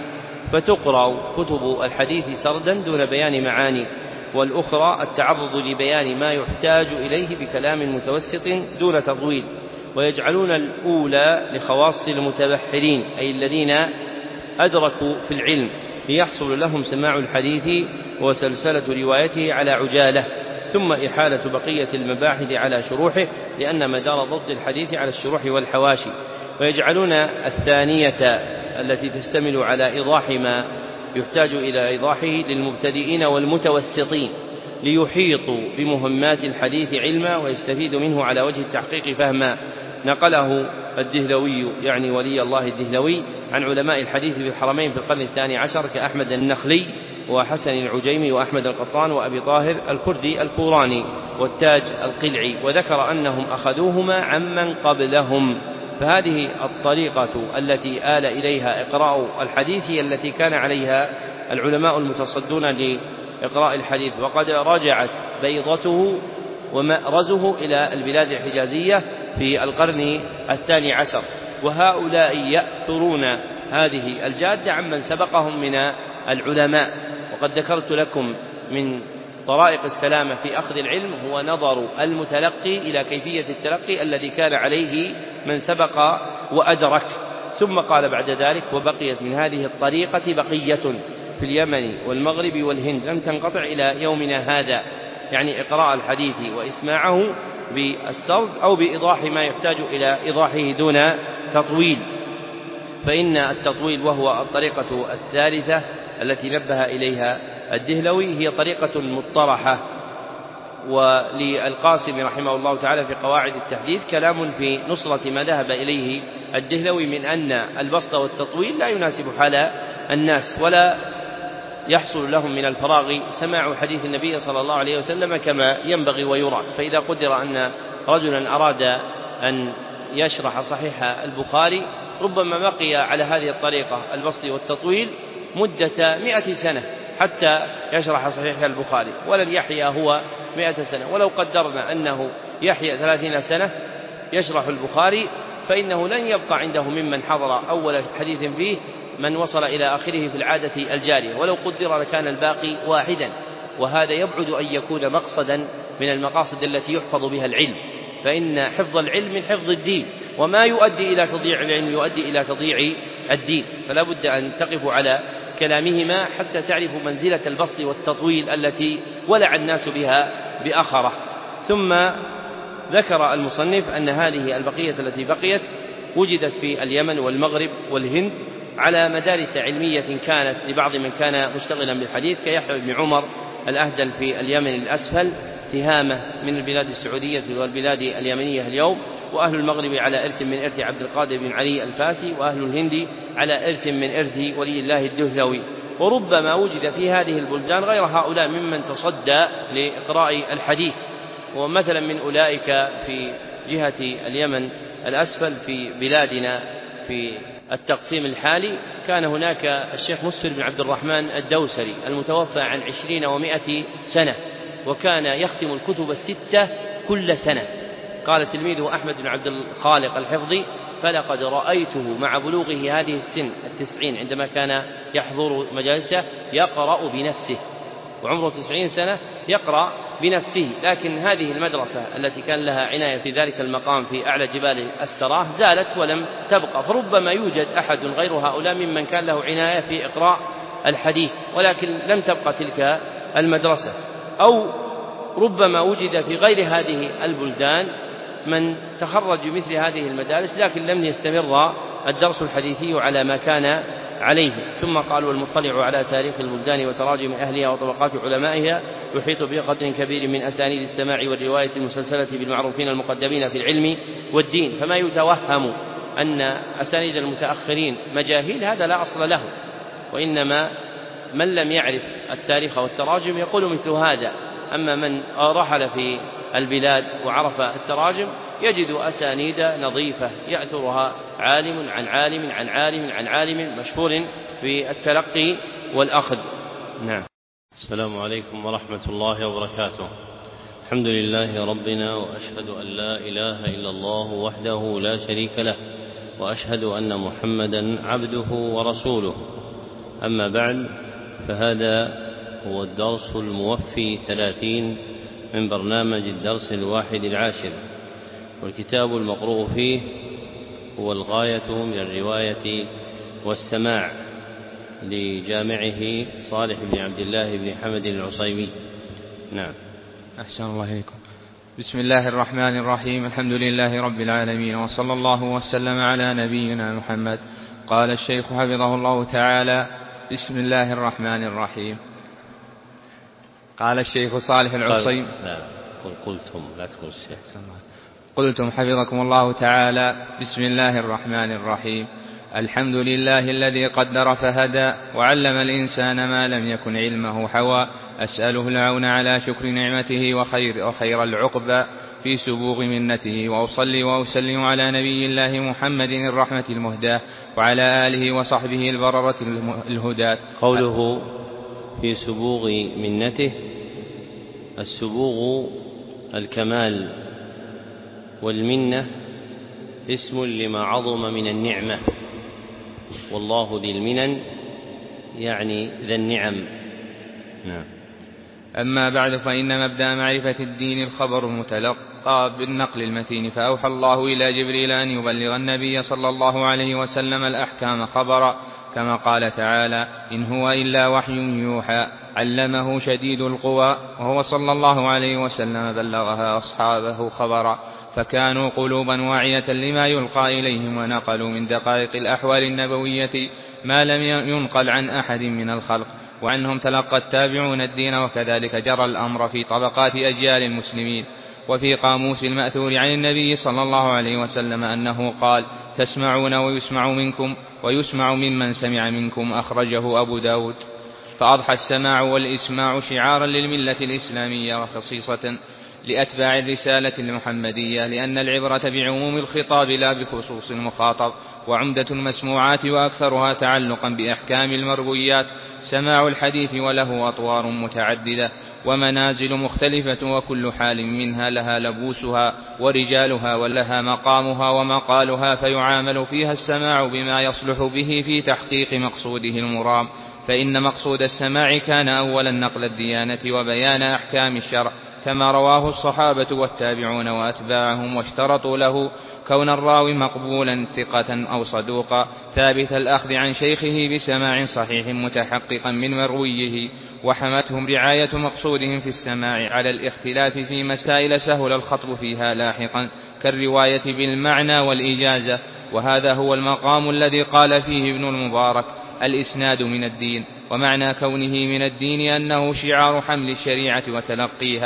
فتقرأ كتب الحديث سردا دون بيان معاني، والأخرى التعرض لبيان ما يحتاج إليه بكلام متوسط دون تطويل. ويجعلون الأولى لخواص المتبحرين، أي الذين أدركوا في العلم، ليحصل لهم سماع الحديث وسلسلة روايته على عجالة، ثم إحالة بقية المباحث على شروحه، لأن مدار ضبط الحديث على الشروح والحواشي. ويجعلون الثانية التي تشتمل على إيضاح ما يحتاج إلى إيضاحه للمبتدئين والمتوسطين، ليحيطوا بمهمات الحديث علما ويستفيدوا منه على وجه التحقيق فهما. نقله الدهلوي، يعني ولي الله الدهلوي، عن علماء الحديث في الحرمين في القرن الثاني عشر كأحمد النخلي وحسن العجيمي وأحمد القطان وأبي طاهر الكردي الكوراني والتاج القلعي، وذكر أنهم أخذوهما عمن قبلهم. فهذه الطريقة التي آل إليها إقراء الحديث هي التي كان عليها العلماء المتصدون لإقراء الحديث، وقد رجعت بيضته ومأرزه إلى البلاد الحجازية في القرن الثاني عشر، وهؤلاء يأثرون هذه الجادة عمن سبقهم من العلماء. وقد ذكرت لكم من طرائق السلامة في أخذ العلم هو نظر المتلقي إلى كيفية التلقي الذي كان عليه من سبق وأدرك. ثم قال بعد ذلك: وبقيت من هذه الطريقة بقية في اليمن والمغرب والهند لم تنقطع إلى يومنا هذا، يعني إقراء الحديث وإسماعه بالسرد أو بإيضاح ما يحتاج إلى إيضاحه دون تطويل. فإن التطويل وهو الطريقة الثالثة التي نبه إليها الدهلوي هي طريقة مطرحة. وللقاسم رحمه الله تعالى في قواعد التحديث كلام في نصرة ما ذهب إليه الدهلوي من أن البسط والتطويل لا يناسب حال الناس، ولا يحصل لهم من الفراغ سماع حديث النبي صلى الله عليه وسلم كما ينبغي ويراد. فإذا قدر أن رجلا أراد أن يشرح صحيح البخاري ربما بقي على هذه الطريقة البسط والتطويل مدة مئة سنة حتى يشرح صحيح البخاري، ولن يحيا هو مئة سنة. ولو قدرنا أنه يحيا ثلاثين سنة يشرح البخاري فإنه لن يبقى عنده ممن حضر أول حديث فيه من وصل إلى آخره في العادة الجارية، ولو قدر لكان الباقي واحدا. وهذا يبعد أن يكون مقصدا من المقاصد التي يحفظ بها العلم، فإن حفظ العلم من حفظ الدين، وما يؤدي إلى تضييع العلم يؤدي إلى تضييع الدين. فلا بد أن تقفوا على كلامهما حتى تعرفوا منزلة البسط والتطويل التي ولع الناس بها بأخرة. ثم ذكر المصنف أن هذه البقية التي بقيت وجدت في اليمن والمغرب والهند على مدارس علمية كانت لبعض من كان مشتغلا بالحديث كيحيى بن عمر الأهدل في اليمن الأسفل، تهامة من البلاد السعودية والبلاد اليمنية اليوم، وأهل المغرب على إرث من إرث عبد القادر بن علي الفاسي، وأهل الهند على إرث من إرث ولي الله الدهلوي. وربما وجد في هذه البلدان غير هؤلاء ممن تصدى لإقراء الحديث. ومثلا من أولئك في جهة اليمن الأسفل في بلادنا في التقسيم الحالي كان هناك الشيخ مسفر بن عبد الرحمن الدوسري المتوفى عن عشرين ومائة سنة، وكان يختم الكتب الستة كل سنة. قال تلميذه أحمد بن عبد الخالق الحفظي: فلقد رأيته مع بلوغه هذه السن التسعين عندما كان يحضر مجالسه يقرأ بنفسه، وعمره تسعين سنة يقرأ بنفسه. لكن هذه المدرسة التي كان لها عناية في ذلك المقام في أعلى جبال السراه زالت ولم تبقى، فربما يوجد أحد غير هؤلاء ممن كان له عناية في إقراء الحديث ولكن لم تبقى تلك المدرسة. أو ربما وجد في غير هذه البلدان من تخرج مثل هذه المدارس لكن لم يستمر الدرس الحديثي على ما كان عليه. ثم قال: والمطلع على تاريخ البلدان وتراجم أهلها وطبقات علمائها يحيط بقدر كبير من أسانيد السماع والرواية المسلسلة بالمعروفين المقدمين في العلم والدين. فما يتوهم أن أسانيد المتأخرين مجاهيل هذا لا أصل له، وإنما من لم يعرف التاريخ والتراجم يقول مثل هذا. أما من رحل في البلاد وعرف التراجم يجد أسانيد نظيفة يأثرها عالم عن عالم عن عالم عن عالم مشهور في التلقي والأخذ. نعم. السلام عليكم ورحمة الله وبركاته. الحمد لله ربنا، وأشهد أن لا إله إلا الله وحده لا شريك له، وأشهد أن محمدا عبده ورسوله. أما بعد، فهذا هو الدرس الموفي ثلاثين من برنامج الدرس الواحد العاشر، والكتاب المقروء فيه هو الغاية من الرواية والسماع لجامعه صالح بن عبد الله بن حمد العصيمي. نعم. أحسن الله إليكم. بسم الله الرحمن الرحيم. الحمد لله رب العالمين، وصلى الله وسلم على نبينا محمد. قال الشيخ حفظه الله تعالى: بسم الله الرحمن الرحيم. قال الشيخ صالح العصيمي: لا قلتم لا تقول الشيخ. قلتم حفظكم الله تعالى: بسم الله الرحمن الرحيم. الحمد لله الذي قدر فهدى، وعلم الإنسان ما لم يكن علمه حوى. أسأله العون على شكر نعمته وخير, وخير العقبى في سبوغ منته، وأصلي وأسلم على نبي الله محمد الرحمة المهداة، وعلى آله وصحبه البررة الهداة. قوله في سبوغ منته، السبوغ الكمال، والمنة اسم لما عظم من النعمة، والله ذي المنن يعني ذا النعم. نعم. أما بعد، فإن مبدأ معرفة الدين الخبر المتلقى بالنقل المتين، فأوحى الله إلى جبريل أن يبلغ النبي صلى الله عليه وسلم الأحكام خبرا، كما قال تعالى: إن هو إلا وحي يوحى علمه شديد القوى، وهو صلى الله عليه وسلم بلغها أصحابه خبرا، فكانوا قلوبا واعية لما يلقى إليهم، ونقلوا من دقائق الأحوال النبوية ما لم ينقل عن أحد من الخلق، وعنهم تلقى التابعون الدين. وكذلك جرى الأمر في طبقات أجيال المسلمين. وفي قاموس المأثور عن النبي صلى الله عليه وسلم أنه قال: تسمعون ويسمع منكم ويسمع ممن سمع منكم، أخرجه أبو داود. فأضحى السماع والإسماع شعارا للملة الإسلامية، وخصيصة لأتباع الرسالة المحمدية، لأن العبرة بعموم الخطاب لا بخصوص المخاطب. وعمدة المسموعات وأكثرها تعلقا بأحكام المرويات سماع الحديث، وله أطوار متعددة ومنازل مختلفة، وكل حال منها لها لبوسها ورجالها، ولها مقامها ومقالها، فيعامل فيها السماع بما يصلح به في تحقيق مقصوده المرام. فإن مقصود السماع كان أولا نقل الديانة وبيان أحكام الشرع، كما رواه الصحابة والتابعون وأتباعهم، واشترطوا له كون الراوي مقبولا ثقة أو صدوقا ثابت الأخذ عن شيخه بسماع صحيح متحققا من مرويه. وحمتهم رعاية مقصودهم في السماع على الاختلاف في مسائل سهل الخطب فيها لاحقا، كالرواية بالمعنى والإجازة. وهذا هو المقام الذي قال فيه ابن المبارك: الإسناد من الدين. ومعنى كونه من الدين أنه شعار حمل الشريعة وتلقيها،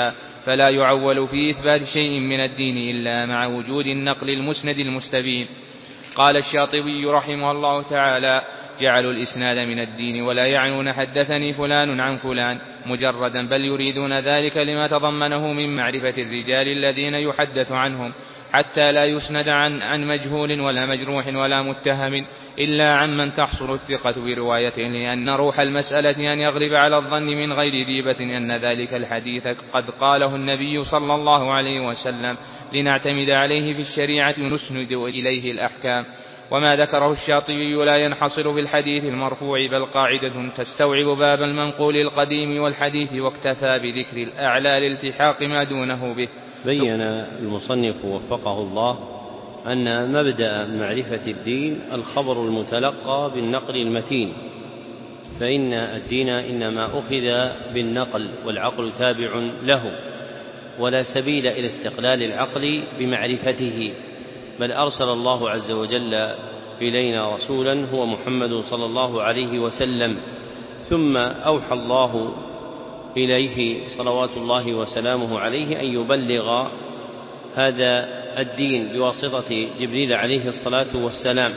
فلا يعول في إثبات شيء من الدين إلا مع وجود النقل المسند المستبين. قال الشاطبي رحمه الله تعالى: جعلوا الإسناد من الدين ولا يعنون حدثني فلان عن فلان مجردا، بل يريدون ذلك لما تضمنه من معرفة الرجال الذين يحدث عنهم، حتى لا يسند عن, عن مجهول ولا مجروح ولا متهم إلا عن من تحصل الثقة بروايته، لأن روح المسألة أن يغلب على الظن من غير ريبة أن ذلك الحديث قد قاله النبي صلى الله عليه وسلم لنعتمد عليه في الشريعة ونسند إليه الأحكام. وما ذكره الشاطبي لا ينحصر في الحديث المرفوع، بل قاعدة تستوعب باب المنقول القديم والحديث، واكتفى بذكر الأعلى لالتحاق ما دونه به. بين المصنف وفقه الله أن مبدأ معرفة الدين الخبر المتلقى بالنقل المتين، فإن الدين إنما أخذ بالنقل والعقل تابع له، ولا سبيل إلى استقلال العقل بمعرفته، بل أرسل الله عز وجل إلينا رسولا هو محمد صلى الله عليه وسلم، ثم أوحى الله إليه صلوات الله وسلامه عليه أن يبلغ هذا الدين بواسطة جبريل عليه الصلاة والسلام،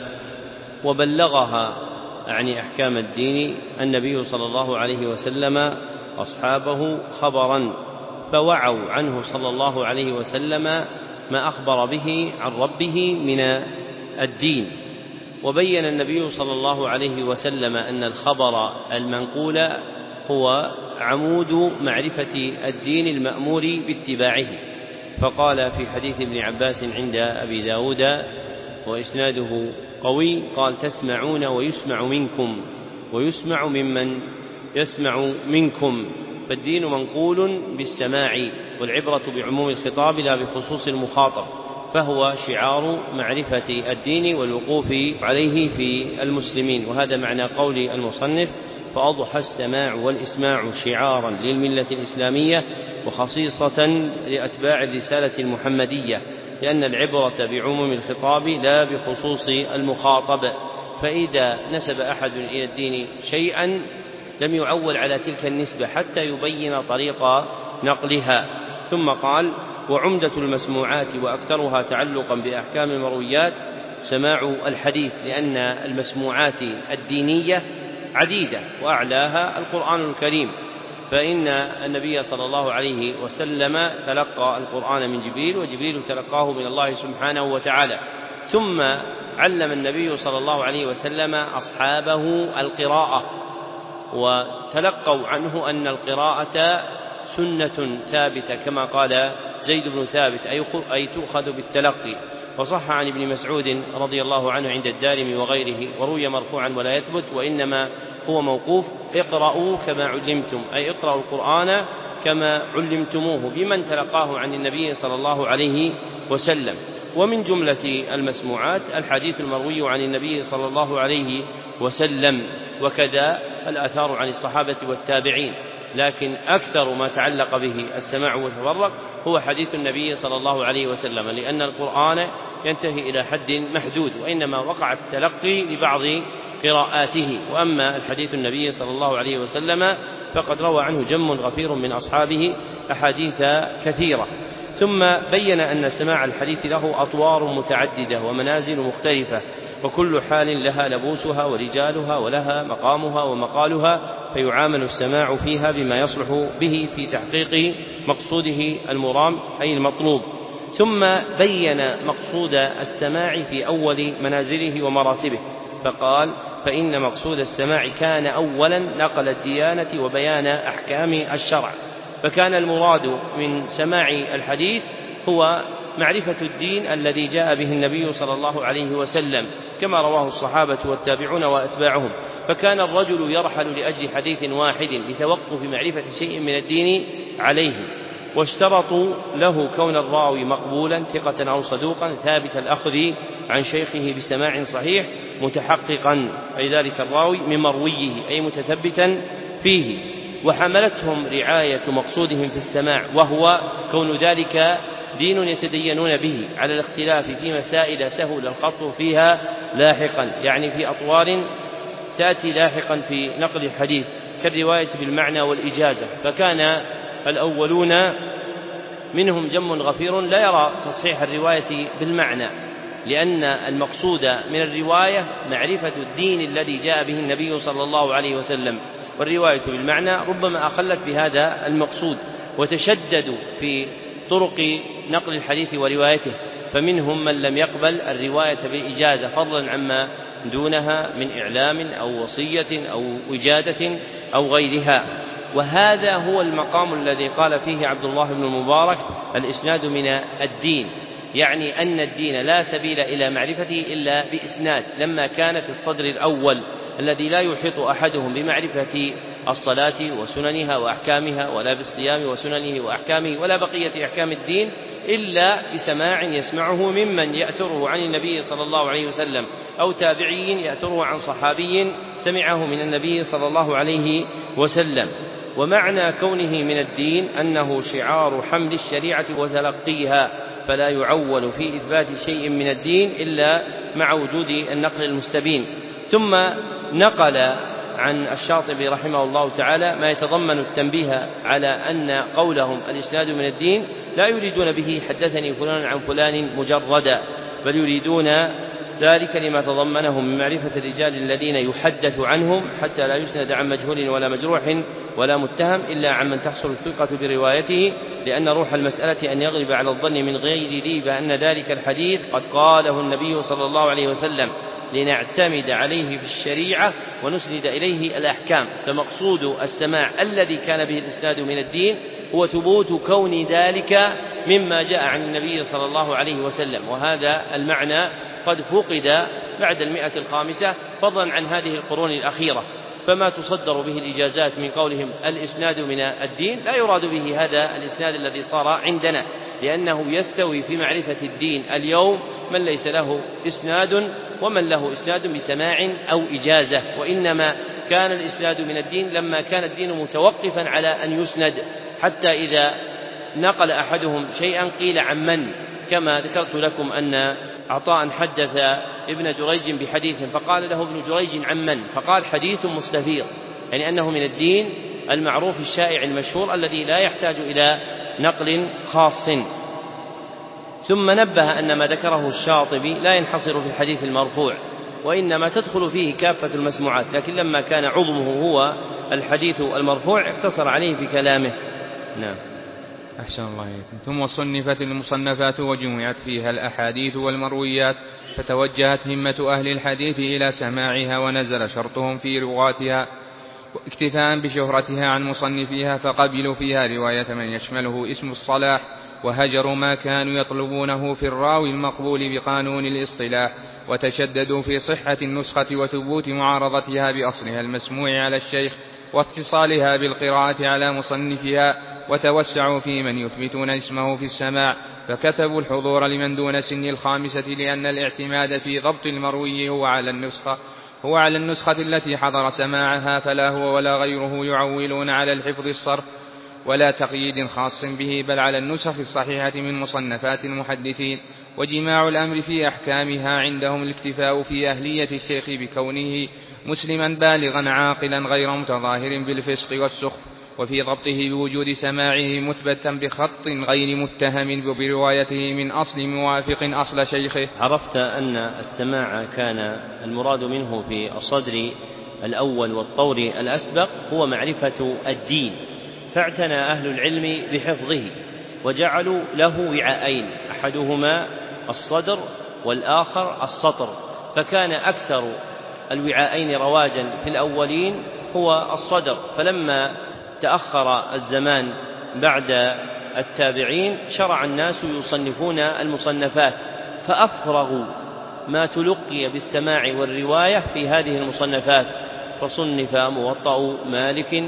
وبلغها يعني أحكام الدين النبي صلى الله عليه وسلم أصحابه خبرا، فوعوا عنه صلى الله عليه وسلم ما أخبر به عن ربه من الدين. وبين النبي صلى الله عليه وسلم أن الخبر المنقول هو عمود معرفة الدين المأمور باتباعه، فقال في حديث ابن عباس عند أبي داود وإسناده قوي، قال: تسمعون ويسمع منكم ويسمع ممن يسمع منكم، فالدين منقول بالسماع، والعبرة بعموم الخطاب لا بخصوص المخاطب، فهو شعار معرفة الدين والوقوف عليه في المسلمين. وهذا معنى قول المصنف: فأضحى السماع والإسماع شعارا للملة الإسلامية وخصيصة لأتباع الرسالة المحمدية، لأن العبرة بعموم الخطاب لا بخصوص المخاطب، فإذا نسب أحد إلى الدين شيئا لم يعول على تلك النسبة حتى يبين طريق نقلها. ثم قال: وعمدة المسموعات وأكثرها تعلقا بأحكام المرويات سماع الحديث، لأن المسموعات الدينية عديدة وأعلاها القرآن الكريم، فإن النبي صلى الله عليه وسلم تلقى القرآن من جبريل، وجبريل تلقاه من الله سبحانه وتعالى، ثم علم النبي صلى الله عليه وسلم أصحابه القراءة، وتلقوا عنه أن القراءة سنة ثابتة كما قال زيد بن ثابت، أي تؤخذ بالتلقي. وصح عن ابن مسعود رضي الله عنه عند الدارمي وغيره، وروي مرفوعا ولا يثبت، وإنما هو موقوف: اقرأوا كما علمتم، أي اقرأوا القرآن كما علمتموه، بمن تلقاه عن النبي صلى الله عليه وسلم. ومن جملة المسموعات الحديث المروي عن النبي صلى الله عليه وسلم، وكذا الآثار عن الصحابة والتابعين، لكن أكثر ما تعلق به السماع والتفرق هو حديث النبي صلى الله عليه وسلم، لأن القرآن ينتهي إلى حد محدود، وإنما وقع التلقي لبعض قراءاته. وأما الحديث النبي صلى الله عليه وسلم فقد روى عنه جم غفير من أصحابه أحاديث كثيرة. ثم بين أن سماع الحديث له أطوار متعددة ومنازل مختلفة، وكل حال لها لبوسها ورجالها ولها مقامها ومقالها، فيعامل السماع فيها بما يصلح به في تحقيق مقصوده المرام أي المطلوب. ثم بين مقصود السماع في أول منازله ومراتبه، فقال: فإن مقصود السماع كان أولا نقل الديانة وبيان أحكام الشرع، فكان المراد من سماع الحديث هو معرفة الدين الذي جاء به النبي صلى الله عليه وسلم كما رواه الصحابة والتابعون وأتباعهم، فكان الرجل يرحل لأجل حديث واحد لتوقف معرفة شيء من الدين عليه، واشترطوا له كون الراوي مقبولا ثقة أو صدوقا ثابت الأخذ عن شيخه بسماع صحيح متحققا، أي ذلك الراوي من مرويه أي متثبتا فيه. وحملتهم رعاية مقصودهم في السماع، وهو كون ذلك دين يتدينون به، على الاختلاف في مسائل سهل الخط فيها لاحقا، يعني في أطوار تأتي لاحقا في نقل الحديث كالرواية بالمعنى والإجازة. فكان الأولون منهم جم غفير لا يرى تصحيح الرواية بالمعنى، لأن المقصود من الرواية معرفة الدين الذي جاء به النبي صلى الله عليه وسلم، والرواية بالمعنى ربما أخلت بهذا المقصود وتشددوا في طرق نقل الحديث وروايته، فمنهم من لم يقبل الرواية بالإجازة فضلا عما دونها من إعلام أو وصية أو وجادة أو غيرها. وهذا هو المقام الذي قال فيه عبد الله بن المبارك الإسناد من الدين، يعني أن الدين لا سبيل إلى معرفته إلا بإسناد، لما كان في الصدر الأول الذي لا يحيط أحدهم بمعرفة الصلاة وسننها وأحكامها ولا بالصيام وسننه وأحكامه ولا بقية أحكام الدين إلا بسماع يسمعه ممن يأثره عن النبي صلى الله عليه وسلم أو تابعي يأثره عن صحابي سمعه من النبي صلى الله عليه وسلم. ومعنى كونه من الدين أنه شعار حمل الشريعة وتلقيها، فلا يعول في إثبات شيء من الدين إلا مع وجود النقل المستبين. ثم نقل عن الشاطبي رحمه الله تعالى ما يتضمن التنبيه على أن قولهم الإسناد من الدين لا يريدون به حدثني فلان عن فلان مجردا، بل يريدون ذلك لما تضمنه من معرفة الرجال الذين يحدث عنهم، حتى لا يسند عن مجهول ولا مجروح ولا متهم إلا عن من تحصل الثقة بروايته، لأن روح المسألة أن يغلب على الظن من غير ريب أن ذلك الحديث قد قاله النبي صلى الله عليه وسلم لنعتمد عليه في الشريعة ونسند إليه الأحكام. فمقصود السماع الذي كان به الإسناد من الدين هو ثبوت كون ذلك مما جاء عن النبي صلى الله عليه وسلم، وهذا المعنى قد فقد بعد المئة الخامسة فضلا عن هذه القرون الأخيرة. فما تصدر به الإجازات من قولهم الإسناد من الدين لا يراد به هذا الإسناد الذي صار عندنا، لأنه يستوي في معرفة الدين اليوم من ليس له إسناد ومن له إسناد بسماع أو إجازة، وإنما كان الإسناد من الدين لما كان الدين متوقفا على أن يسند، حتى إذا نقل أحدهم شيئا قيل عن من، كما ذكرت لكم أن عطاء حدث ابن جريج بحديث فقال له ابن جريج عن من، فقال حديث مستفيض، يعني أنه من الدين المعروف الشائع المشهور الذي لا يحتاج إلى نقل خاص. ثم نبه أن ما ذكره الشاطبي لا ينحصر في الحديث المرفوع، وإنما تدخل فيه كافة المسموعات، لكن لما كان عظمه هو الحديث المرفوع اقتصر عليه في كلامه. نعم. أحسن الله إليكم. ثم صنفت المصنفات وجمعت فيها الأحاديث والمرويات، فتوجهت همة أهل الحديث إلى سماعها ونزل شرطهم في رواتها واكتفاء بشهرتها عن مصنفيها، فقبلوا فيها رواية من يشمله اسم الصلاح، وهجروا ما كانوا يطلبونه في الراوي المقبول بقانون الاصطلاح، وتشددوا في صحة النسخة وثبوت معارضتها بأصلها المسموع على الشيخ واتصالها بالقراءة على مصنفها، وتوسعوا في من يثبتون اسمه في السماع، فكتبوا الحضور لمن دون سن الخامسة، لأن الاعتماد في ضبط المروي هو على النسخة هو على النسخة التي حضر سماعها، فلا هو ولا غيره يعولون على الحفظ الصرف ولا تقييد خاص به، بل على النسخ الصحيحة من مصنفات المحدثين. وجماع الأمر في أحكامها عندهم الاكتفاء في أهلية الشيخ بكونه مسلما بالغا عاقلا غير متظاهر بالفسق والسخف، وفي ضبطه بوجود سماعه مثبتا بخط غير متهم بروايته من أصل موافق أصل شيخه. عرفت أن السماع كان المراد منه في الصدر الأول والطور الأسبق هو معرفة الدين، فاعتنى أهل العلم بحفظه وجعلوا له وعاءين، أحدهما الصدر والآخر السطر، فكان أكثر الوعاءين رواجا في الأولين هو الصدر، فلما تأخر الزمان بعد التابعين شرع الناس يصنفون المصنفات، فأفرغوا ما تلقي بالسماع والرواية في هذه المصنفات، فصنف موطأ مالك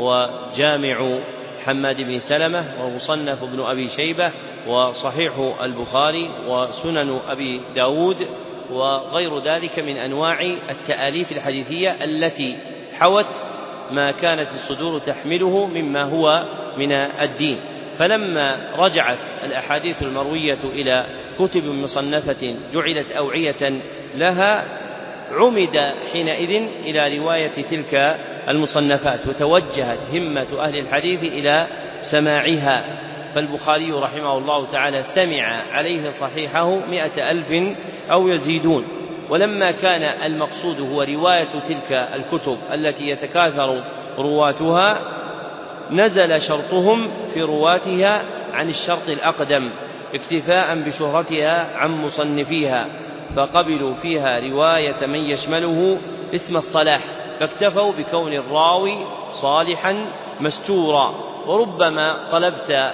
وجامع حماد بن سلمة ومصنف ابن أبي شيبة وصحيح البخاري وسنن أبي داود وغير ذلك من أنواع التآليف الحديثية التي حوت ما كانت الصدور تحمله مما هو من الدين. فلما رجعت الأحاديث المروية إلى كتب مصنفة جعلت أوعية لها، عمد حينئذ إلى رواية تلك المصنفات، وتوجهت همة أهل الحديث إلى سماعها، فالبخاري رحمه الله تعالى سمع عليه صحيحه مئة ألف أو يزيدون. ولما كان المقصود هو رواية تلك الكتب التي يتكاثر رواتها نزل شرطهم في رواتها عن الشرط الأقدم اكتفاء بشهرتها عن مصنفيها، فقبلوا فيها رواية من يشمله اسم الصلاح، فاكتفوا بكون الراوي صالحا مستورا. وربما طلبت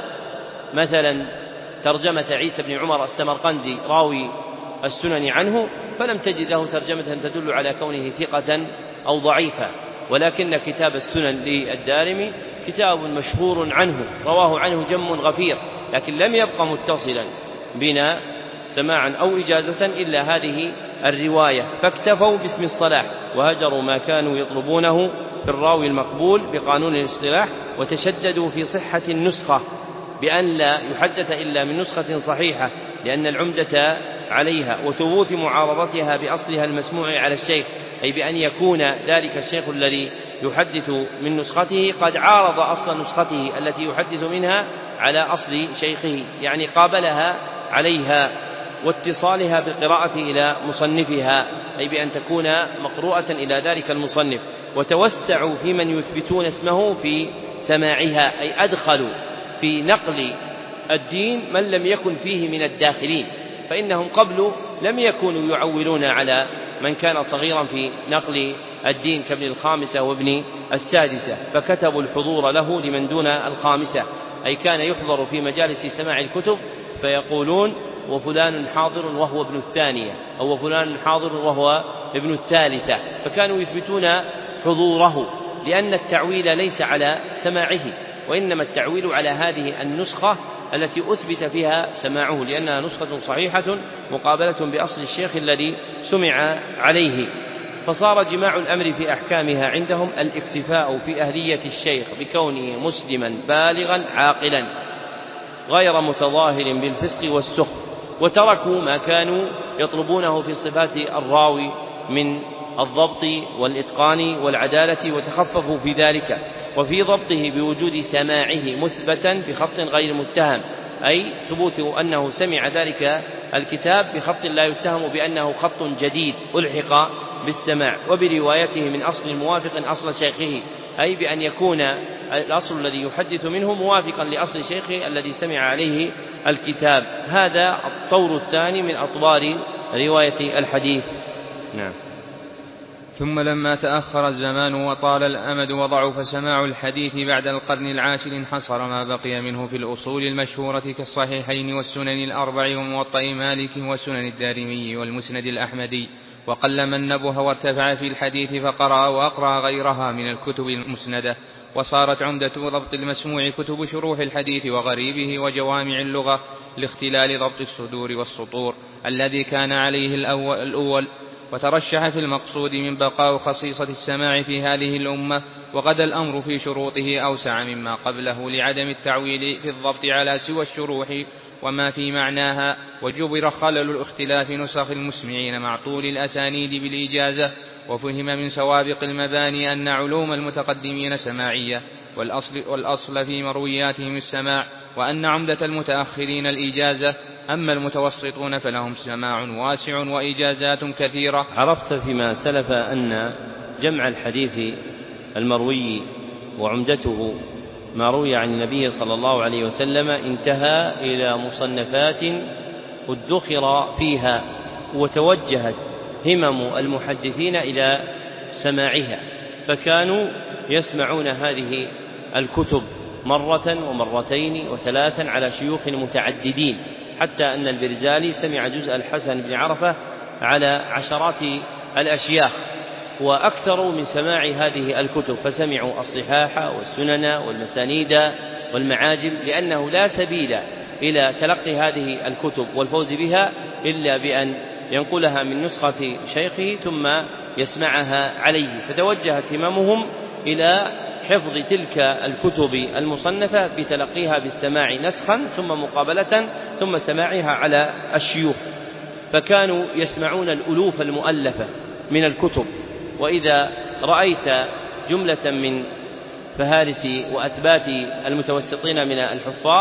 مثلا ترجمة عيسى بن عمر السمرقندي راوي السنن عنه فلم تجد له ترجمة تدل على كونه ثقة أو ضعيفا، ولكن كتاب السنن للدارمي كتاب مشهور عنه رواه عنه جم غفير، لكن لم يبقى متصلا بنا سماعا أو إجازة إلا هذه الرواية، فاكتفوا باسم الصلاح وهجروا ما كانوا يطلبونه في الراوي المقبول بقانون الاصطلاح، وتشددوا في صحة النسخة بأن لا يحدث إلا من نسخة صحيحة لأن العمدة عليها، وثبوت معارضتها بأصلها المسموع على الشيخ، أي بأن يكون ذلك الشيخ الذي يحدث من نسخته قد عارض أصل نسخته التي يحدث منها على أصل شيخه، يعني قابلها عليها، واتصالها بالقراءة إلى مصنفها، أي بأن تكون مقروءة إلى ذلك المصنف، وتوسعوا في من يثبتون اسمه في سماعها، أي أدخلوا في نقل الدين من لم يكن فيه من الداخلين، فإنهم قبل لم يكونوا يعولون على من كان صغيرا في نقل الدين كابن الخامسة وابن السادسة، فكتبوا الحضور له لمن دون الخامسة، أي كان يحضر في مجالس سماع الكتب فيقولون وفلان حاضر وهو ابن الثانية، أو وفلان حاضر وهو ابن الثالثة، فكانوا يثبتون حضوره، لأن التعويل ليس على سماعه، وإنما التعويل على هذه النسخة التي أثبت فيها سماعه، لأنها نسخة صحيحة مقابلة بأصل الشيخ الذي سمع عليه. فصار جماع الأمر في أحكامها عندهم الاكتفاء في أهلية الشيخ بكونه مسلما بالغا عاقلا غير متظاهر بالفسق والسخط، وتركوا ما كانوا يطلبونه في صفات الراوي من الضبط والإتقان والعدالة، وتخففوا في ذلك وفي ضبطه بوجود سماعه مثبتا بخط غير متهم، أي ثبوت أنه سمع ذلك الكتاب بخط لا يتهم بأنه خط جديد ألحق بالسماع، وبروايته من أصل موافق أصل شيخه، أي بأن يكون الأصل الذي يحدث منه موافقا لأصل شيخه الذي سمع عليه الكتاب. هذا الطور الثاني من أطوار رواية الحديث. نعم. ثم لما تأخر الزمان وطال الأمد وضعف سماع الحديث بعد القرن العاشر انحصر ما بقي منه في الأصول المشهورة كالصحيحين والسنن الأربع وموطأ مالك وسنن الدارمي والمسند الأحمدي، وقل من نبه وارتفع في الحديث فقرأ وأقرأ غيرها من الكتب المسندة، وصارت عمدة ضبط المسموع كتب شروح الحديث وغريبه وجوامع اللغة لاختلال ضبط الصدور والسطور الذي كان عليه الأول, الأول وترشح في المقصود من بقاء خصيصة السماع في هذه الأمة، وغدا الأمر في شروطه أوسع مما قبله لعدم التعويل في الضبط على سوى الشروح وما في معناها، وجبر خلل الاختلاف نسخ المسمعين مع طول الأسانيد بالإجازة، وفهم من سوابق المباني أن علوم المتقدمين سماعية والأصل, والأصل في مروياتهم السماع، وأن عمدة المتأخرين الإجازة، أما المتوسطون فلهم سماع واسع وإجازات كثيرة. عرفت فيما سلف أن جمع الحديث المروي وعمدته ما روي عن النبي صلى الله عليه وسلم انتهى إلى مصنفات ادخر فيها، وتوجهت همم المحدثين إلى سماعها، فكانوا يسمعون هذه الكتب مرة ومرتين وثلاثا على شيوخ متعددين، حتى أن البرزالي سمع جزء الحسن بن عرفة على عشرات الأشياخ، وأكثروا من سماع هذه الكتب، فسمعوا الصحاح والسنن والمسانيد والمعاجم، لأنه لا سبيل إلى تلقي هذه الكتب والفوز بها إلا بأن ينقلها من نسخة شيخه ثم يسمعها عليه، فتوجهت هممهم إلى حفظ تلك الكتب المصنفة بتلقيها بالسماع نسخا ثم مقابلة ثم سماعها على الشيوخ، فكانوا يسمعون الألوف المؤلفة من الكتب. وإذا رأيت جملة من فهارس وأتبات المتوسطين من الحفاظ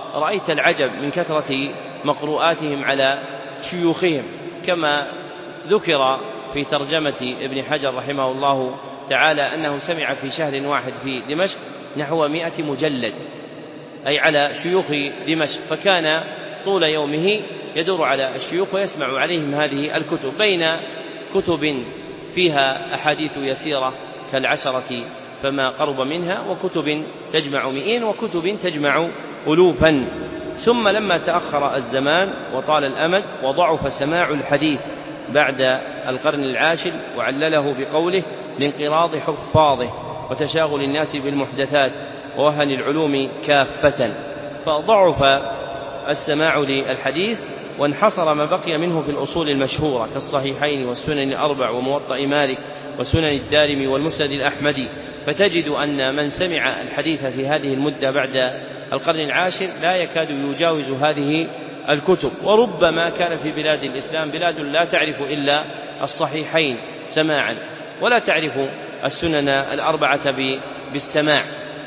ورأيت العجب من كثرة مقروءاتهم على شيوخهم، كما ذكر في ترجمة ابن حجر رحمه الله تعالى أنه سمع في شهر واحد في دمشق نحو مئة مجلد، أي على شيوخ دمشق، فكان طول يومه يدور على الشيوخ ويسمع عليهم هذه الكتب، بين كتب فيها أحاديث يسيرة كالعشرة فما قرب منها، وكتب تجمع مئين، وكتب تجمع ألوفا. ثم لما تأخر الزمان وطال الأمد وضعف سماع الحديث بعد القرن العاشر، وعلله بقوله لانقراض حفاظه وتشاغل الناس بالمحدثات ووهن العلوم كافة، فضعف السماع للحديث وانحصر ما بقي منه في الأصول المشهورة كالصحيحين والسنن الأربع وموطأ مالك وسنن الدارمي والمسند الأحمدي. فتجد أن من سمع الحديث في هذه المدة بعد القرن العاشر لا يكاد يجاوز هذه الكتب، وربما كان في بلاد الإسلام بلاد لا تعرف إلا الصحيحين سماعا ولا تعرف السنن الأربعة بالسماع.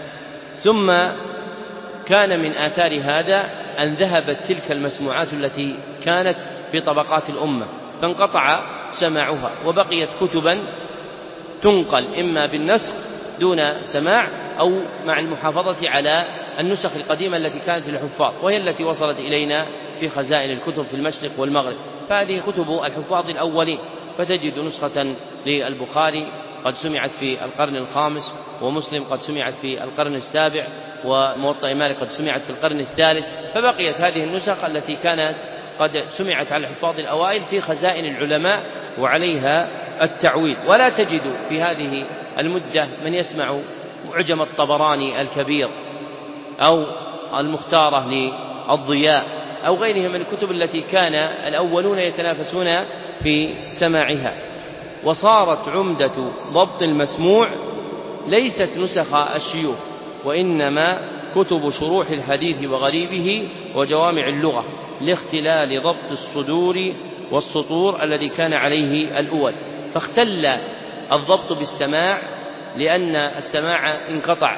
ثم كان من آثار هذا أن ذهبت تلك المسموعات التي كانت في طبقات الأمة فانقطع سماعها، وبقيت كتبا تنقل إما بالنسخ دون سماع أو مع المحافظة على النسخ القديمة التي كانت للحفاظ، وهي التي وصلت إلينا في خزائن الكتب في المشرق والمغرب. فهذه كتب الحفاظ الأولين، فتجد نسخة للبخاري قد سمعت في القرن الخامس، ومسلم قد سمعت في القرن السابع، وموطأ مالك قد سمعت في القرن الثالث، فبقيت هذه النسخ التي كانت قد سمعت على الحفاظ الأوائل في خزائن العلماء وعليها التعويل. ولا تجد في هذه المدة من يسمع معجم الطبراني الكبير أو المختارة للضياء أو غيرها من الكتب التي كان الأولون يتنافسون في سماعها. وصارت عمدة ضبط المسموع ليست نسخ الشيوخ، وإنما كتب شروح الحديث وغريبه وجوامع اللغة لاختلال ضبط الصدور والسطور الذي كان عليه الأول، فاختل الضبط بالسماع لأن السماع انقطع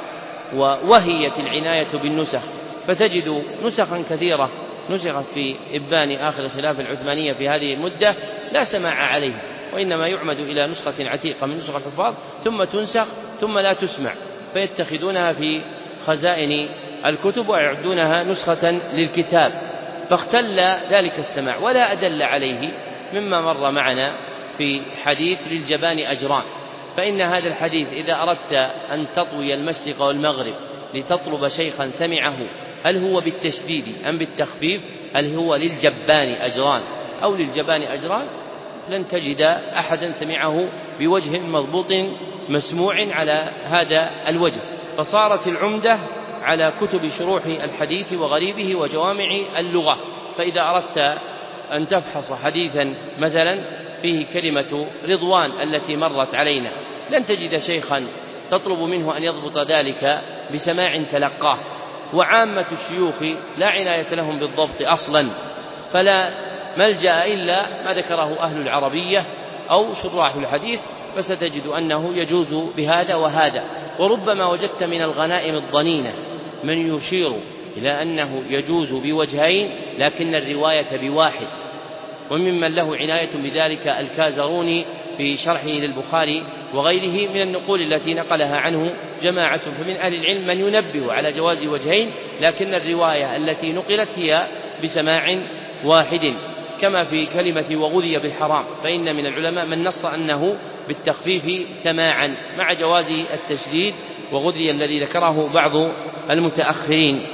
ووهيت العناية بالنسخ، فتجد نسخا كثيرة نسخت في إبان آخر الخلافة العثمانية في هذه المدة لا سماع عليها، وإنما يعمد إلى نسخة عتيقة من نسخ الحفاظ ثم تنسخ ثم لا تسمع، فيتخذونها في خزائن الكتب ويعدونها نسخة للكتاب، فاختل ذلك السماع. ولا أدل عليه مما مر معنا في حديث للجبان أجران، فإن هذا الحديث إذا أردت أن تطوي المشرق والمغرب لتطلب شيخا سمعه هل هو بالتشديد أم بالتخفيف، هل هو للجبان أجران أو للجبان أجران، لن تجد أحدا سمعه بوجه مضبوط مسموع على هذا الوجه. فصارت العمدة على كتب شروح الحديث وغريبه وجوامع اللغة، فإذا أردت أن تفحص حديثا مثلا فيه كلمة رضوان التي مرت علينا لن تجد شيخا تطلب منه أن يضبط ذلك بسماع تلقاه، وعامة الشيوخ لا عناية لهم بالضبط أصلا، فلا ملجأ إلا ما ذكره أهل العربية أو شراح الحديث، فستجد أنه يجوز بهذا وهذا. وربما وجدت من الغنائم الضنينة من يشير إلى أنه يجوز بوجهين لكن الرواية بواحد، وممن له عناية بذلك الكازروني في شرحه للبخاري وغيره من النقول التي نقلها عنه جماعة، فمن أهل العلم من ينبه على جواز وجهين لكن الرواية التي نقلت هي بسماع واحد، كما في كلمة وغذي بالحرام، فإن من العلماء من نص أنه بالتخفيف سماعا مع جواز التشديد وغذي الذي ذكره بعض المتأخرين.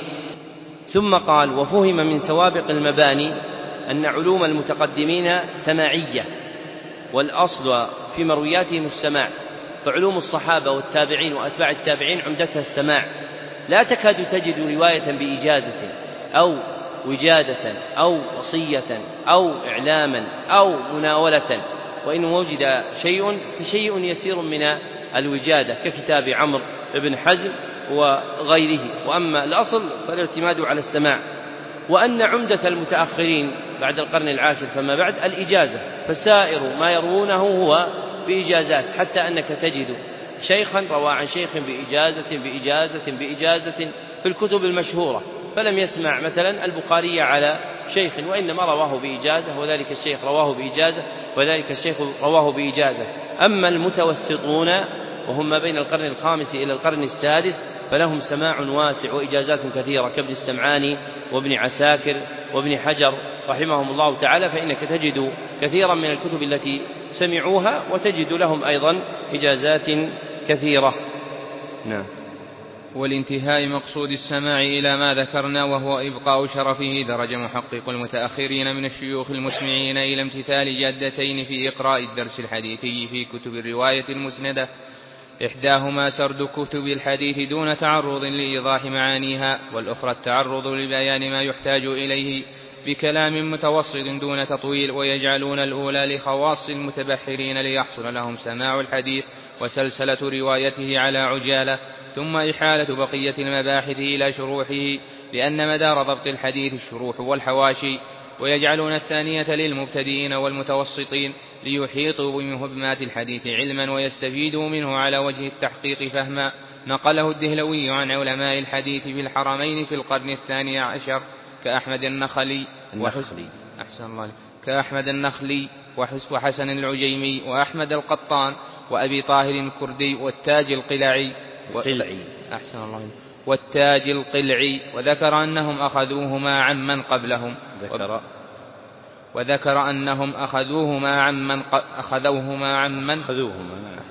ثم قال وفهم من سوابق المباني أن علوم المتقدمين سماعية، والأصل في مروياتهم السماع، فعلوم الصحابة والتابعين وأتباع التابعين عمدتها السماع، لا تكاد تجد رواية بإجازة أو وجادة أو وصية أو إعلاما أو مناولة، وإن وجد شيء فشيء يسير من الوجادة ككتاب عمرو بن حزم وغيره، وأما الأصل فالاعتماد على السماع. وأن عمدة المتأخرين بعد القرن العاشر فما بعد الإجازة، فسائر ما يروونه هو بإجازات، حتى أنك تجد شيخا روى عن شيخ بإجازة بإجازة بإجازة في الكتب المشهورة، فلم يسمع مثلا البخاري على شيخ، وإنما رواه بإجازة، وذلك الشيخ رواه بإجازة، وذلك الشيخ رواه بإجازة. أما المتوسطون وهم ما بين القرن الخامس إلى القرن السادس فلهم سماع واسع وإجازات كثيرة كابن السمعاني وابن عساكر وابن حجر رحمهم الله تعالى، فإنك تجد كثيرا من الكتب التي سمعوها وتجد لهم أيضا إجازات كثيرة. نعم. والانتهاء مقصود السماع إلى ما ذكرنا وهو إبقاء شرفه. درج محقق المتأخرين من الشيوخ المسمعين إلى امتثال جادتين في إقراء الدرس الحديثي في كتب الرواية المسندة، إحداهما سرد كتب الحديث دون تعرض لإيضاح معانيها، والأخرى التعرض لبيان ما يحتاج إليه بكلام متوسط دون تطويل، ويجعلون الأولى لخواص المتبحرين ليحصل لهم سماع الحديث وسلسلة روايته على عجالة، ثم إحالة بقية المباحث إلى شروحه لأن مدار ضبط الحديث الشروح والحواشي، ويجعلون الثانية للمبتدئين والمتوسطين ليحيطوا بمهمات الحديث علما ويستفيدوا منه على وجه التحقيق فهما. نقله الدهلوي عن علماء الحديث في الحرمين في القرن الثاني عشر كأحمد النخلي النخلي أحسن الله كأحمد النخلي وحسن العجيمي وأحمد القطان وأبي طاهر الكردي والتاج القلعي القلعي أحسن الله والتاج القلعي، وذكر أنهم أخذوهما عمن قبلهم ذكر وذكر أنهم أخذوهما عمن أخذوهما عمن أخذوهما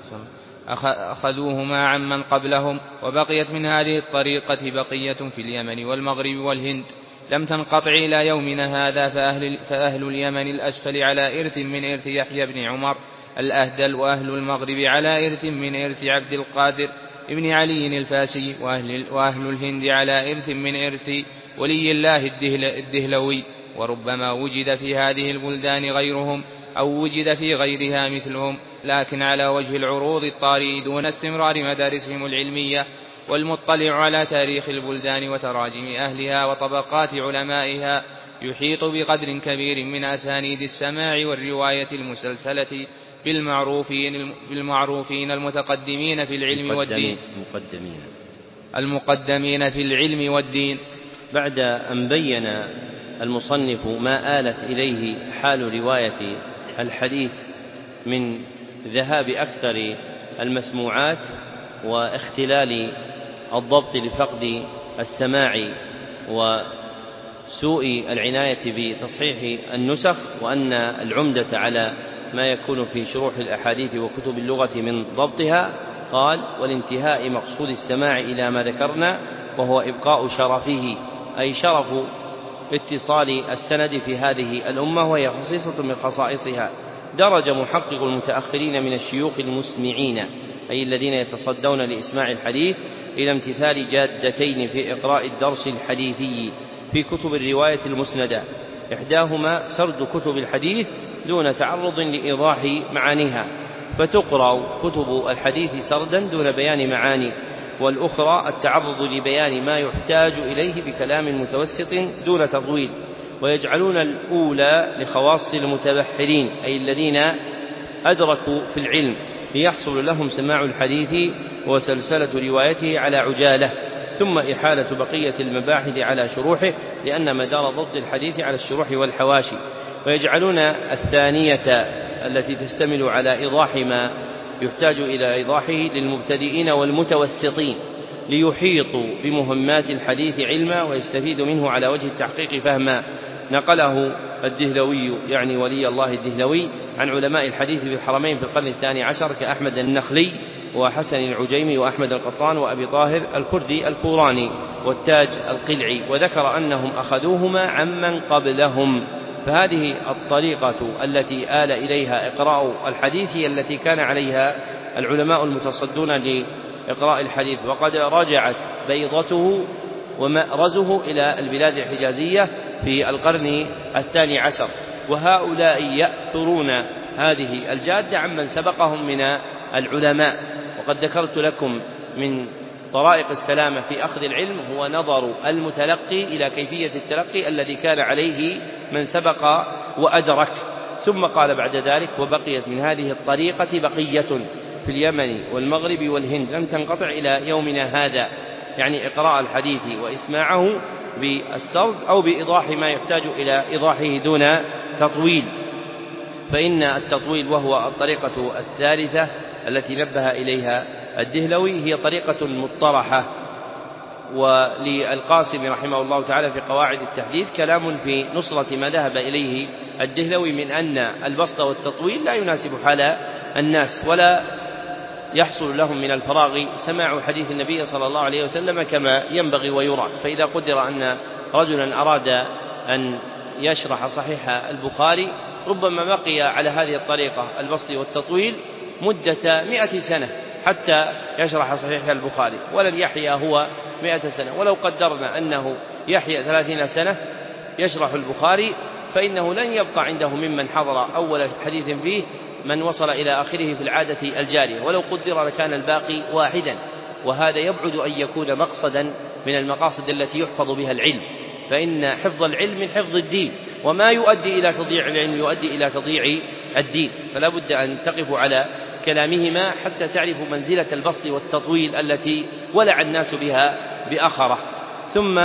أخذوهما عمن قبلهم. وبقيت من هذه الطريقة بقية في اليمن والمغرب والهند لم تنقطع إلى يومنا هذا، فأهل, فأهل اليمن الأسفل على إرث من إرث يحيى بن عمر الأهدل، وأهل المغرب على إرث من إرث عبد القادر ابن علي الفاسي، وأهل, وأهل الهند على إرث من إرث ولي الله الدهلوي. وربما وجد في هذه البلدان غيرهم أو وجد في غيرها مثلهم، لكن على وجه العروض الطارئ دون استمرار مدارسهم العلمية. والمطلع على تاريخ البلدان وتراجم أهلها وطبقات علمائها يحيط بقدر كبير من أسانيد السماع والرواية المسلسلة بالمعروفين, بالمعروفين المتقدمين في العلم والدين المقدمين. المقدمين في العلم والدين. بعد أن بين المصنف ما آلت إليه حال رواية الحديث من ذهاب أكثر المسموعات واختلال الضبط لفقد السماع وسوء العناية بتصحيح النسخ، وأن العمدة على ما يكون في شروح الأحاديث وكتب اللغة من ضبطها، قال: والانتهاء مقصود السماع إلى ما ذكرنا وهو إبقاء شرفه، أي شرف اتصال السند في هذه الأمة وهي خصيصة من خصائصها. درج محقق المتأخرين من الشيوخ المسمعين أي الذين يتصدون لإسماع الحديث إلى امتثال جادتين في إقراء الدرس الحديثي في كتب الرواية المسندة، إحداهما سرد كتب الحديث دون تعرض لإيضاح معانيها، فتقرأ كتب الحديث سردا دون بيان معاني، والأخرى التعرض لبيان ما يحتاج إليه بكلام متوسط دون تطويل. ويجعلون الأولى لخواص المتبحرين أي الذين أدركوا في العلم ليحصل لهم سماع الحديث وسلسلة روايته على عجالة، ثم إحالة بقية المباحث على شروحه لأن مدار ضبط الحديث على الشروح والحواشي. ويجعلون الثانية التي تشتمل على إيضاح ما يحتاج إلى إيضاحه للمبتدئين والمتوسطين ليحيطوا بمهمات الحديث علما ويستفيد منه على وجه التحقيق فهما. نقله الدهلوي يعني ولي الله الدهلوي عن علماء الحديث في الحرمين في القرن الثاني عشر كأحمد النخلي وحسن العجيمي وأحمد القطان وأبي طاهر الكردي الكوراني والتاج القلعي، وذكر أنهم أخذوهما عمن قبلهم. فهذه الطريقة التي آل إليها إقراء الحديث هي التي كان عليها العلماء المتصدون لإقراء الحديث، وقد رجعت بيضته ومأرزه إلى البلاد الحجازية في القرن الثاني عشر، وهؤلاء يأثرون هذه الجادة عمن سبقهم من العلماء. وقد ذكرت لكم من طرائق السلامة في أخذ العلم هو نظر المتلقي إلى كيفية التلقي الذي كان عليه من سبق وأدرك. ثم قال بعد ذلك: وبقيت من هذه الطريقة بقية في اليمن والمغرب والهند لم تنقطع إلى يومنا هذا، يعني إقراء الحديث وإسماعه بالسرد أو بإيضاح ما يحتاج إلى إيضاحه دون تطويل. فإن التطويل وهو الطريقة الثالثة التي نبه إليها الدهلوي هي طريقة مطرحة. وللقاسم رحمه الله تعالى في قواعد التحديث كلام في نصرة ما ذهب إليه الدهلوي من أن البسط والتطويل لا يناسب حال الناس، ولا يحصل لهم من الفراغ سماع حديث النبي صلى الله عليه وسلم كما ينبغي ويراد. فإذا قدر أن رجلا أراد أن يشرح صحيح البخاري ربما بقي على هذه الطريقة البسط والتطويل مدة مئة سنة حتى يشرح صحيح البخاري، ولن يحيا هو مئة سنة. ولو قدرنا أنه يحيا ثلاثين سنة يشرح البخاري فإنه لن يبقى عنده ممن حضر أول حديث فيه من وصل إلى آخره في العادة الجارية، ولو قدر لكان الباقي واحدا. وهذا يبعد أن يكون مقصدا من المقاصد التي يحفظ بها العلم، فإن حفظ العلم من حفظ الدين، وما يؤدي إلى تضييع العلم يؤدي إلى تضييع الدين. فلا بد أن تقف على كلامهما حتى تعرفوا منزلة البسط والتطويل التي ولع الناس بها بأخره. ثم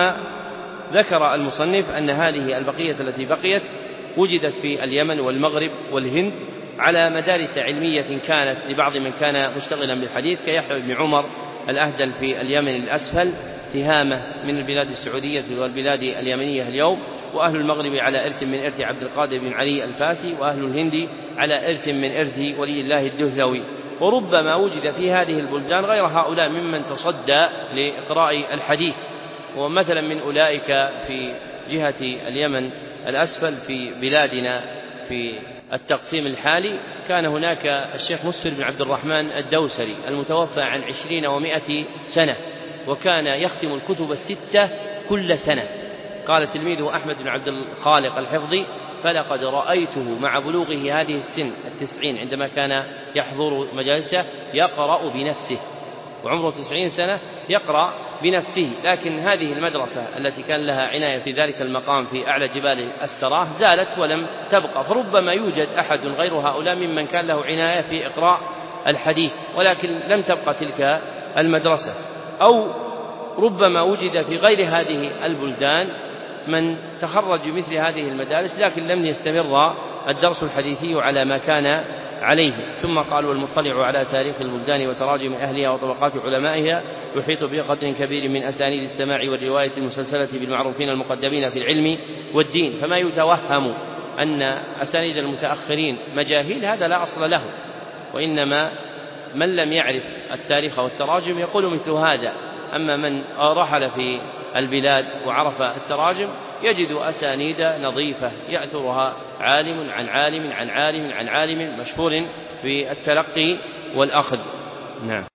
ذكر المصنف أن هذه البقية التي بقيت وجدت في اليمن والمغرب والهند على مدارس علمية كانت لبعض من كان مشتغلا بالحديث كيحيى بن عمر الأهدل في اليمن الأسفل، تهامة من البلاد السعودية والبلاد اليمنية اليوم، وأهل المغرب على إرث من إرث عبد القادر بن علي الفاسي، وأهل الهند على إرث من إرث ولي الله الدهلوي. وربما وجد في هذه البلدان غير هؤلاء ممن تصدى لإقراء الحديث. ومثلا من أولئك في جهة اليمن الأسفل في بلادنا في التقسيم الحالي كان هناك الشيخ مسفر بن عبد الرحمن الدوسري المتوفى عن عشرين ومائة سنة، وكان يختم الكتب الستة كل سنة. قال تلميذه أحمد بن عبد الخالق الحفظي: فلقد رأيته مع بلوغه هذه السن التسعين عندما كان يحضر مجالسه يقرأ بنفسه، وعمره تسعين سنة يقرأ بنفسه. لكن هذه المدرسة التي كان لها عناية في ذلك المقام في أعلى جبال السراه زالت ولم تبقى، فربما يوجد أحد غير هؤلاء ممن كان له عناية في إقراء الحديث ولكن لم تبقى تلك المدرسة. أو ربما وجد في غير هذه البلدان من تخرج بمثل هذه المدارس لكن لم يستمر الدرس الحديثي على ما كان عليه. ثم قال: والمطلع على تاريخ البلدان وتراجم أهلها وطبقات علمائها يحيط بقدر كبير من أسانيد السماع والرواية المسلسلة بالمعروفين المقدمين في العلم والدين. فما يتوهم أن أسانيد المتأخرين مجاهيل هذا لا أصل له، وإنما من لم يعرف التاريخ والتراجم يقول مثل هذا. أما من رحل في البلاد وعرف التراجم يجد أسانيد نظيفة يأثرها عالم عن عالم عن عالم عن عالم مشهور في التلقي والأخذ. نعم.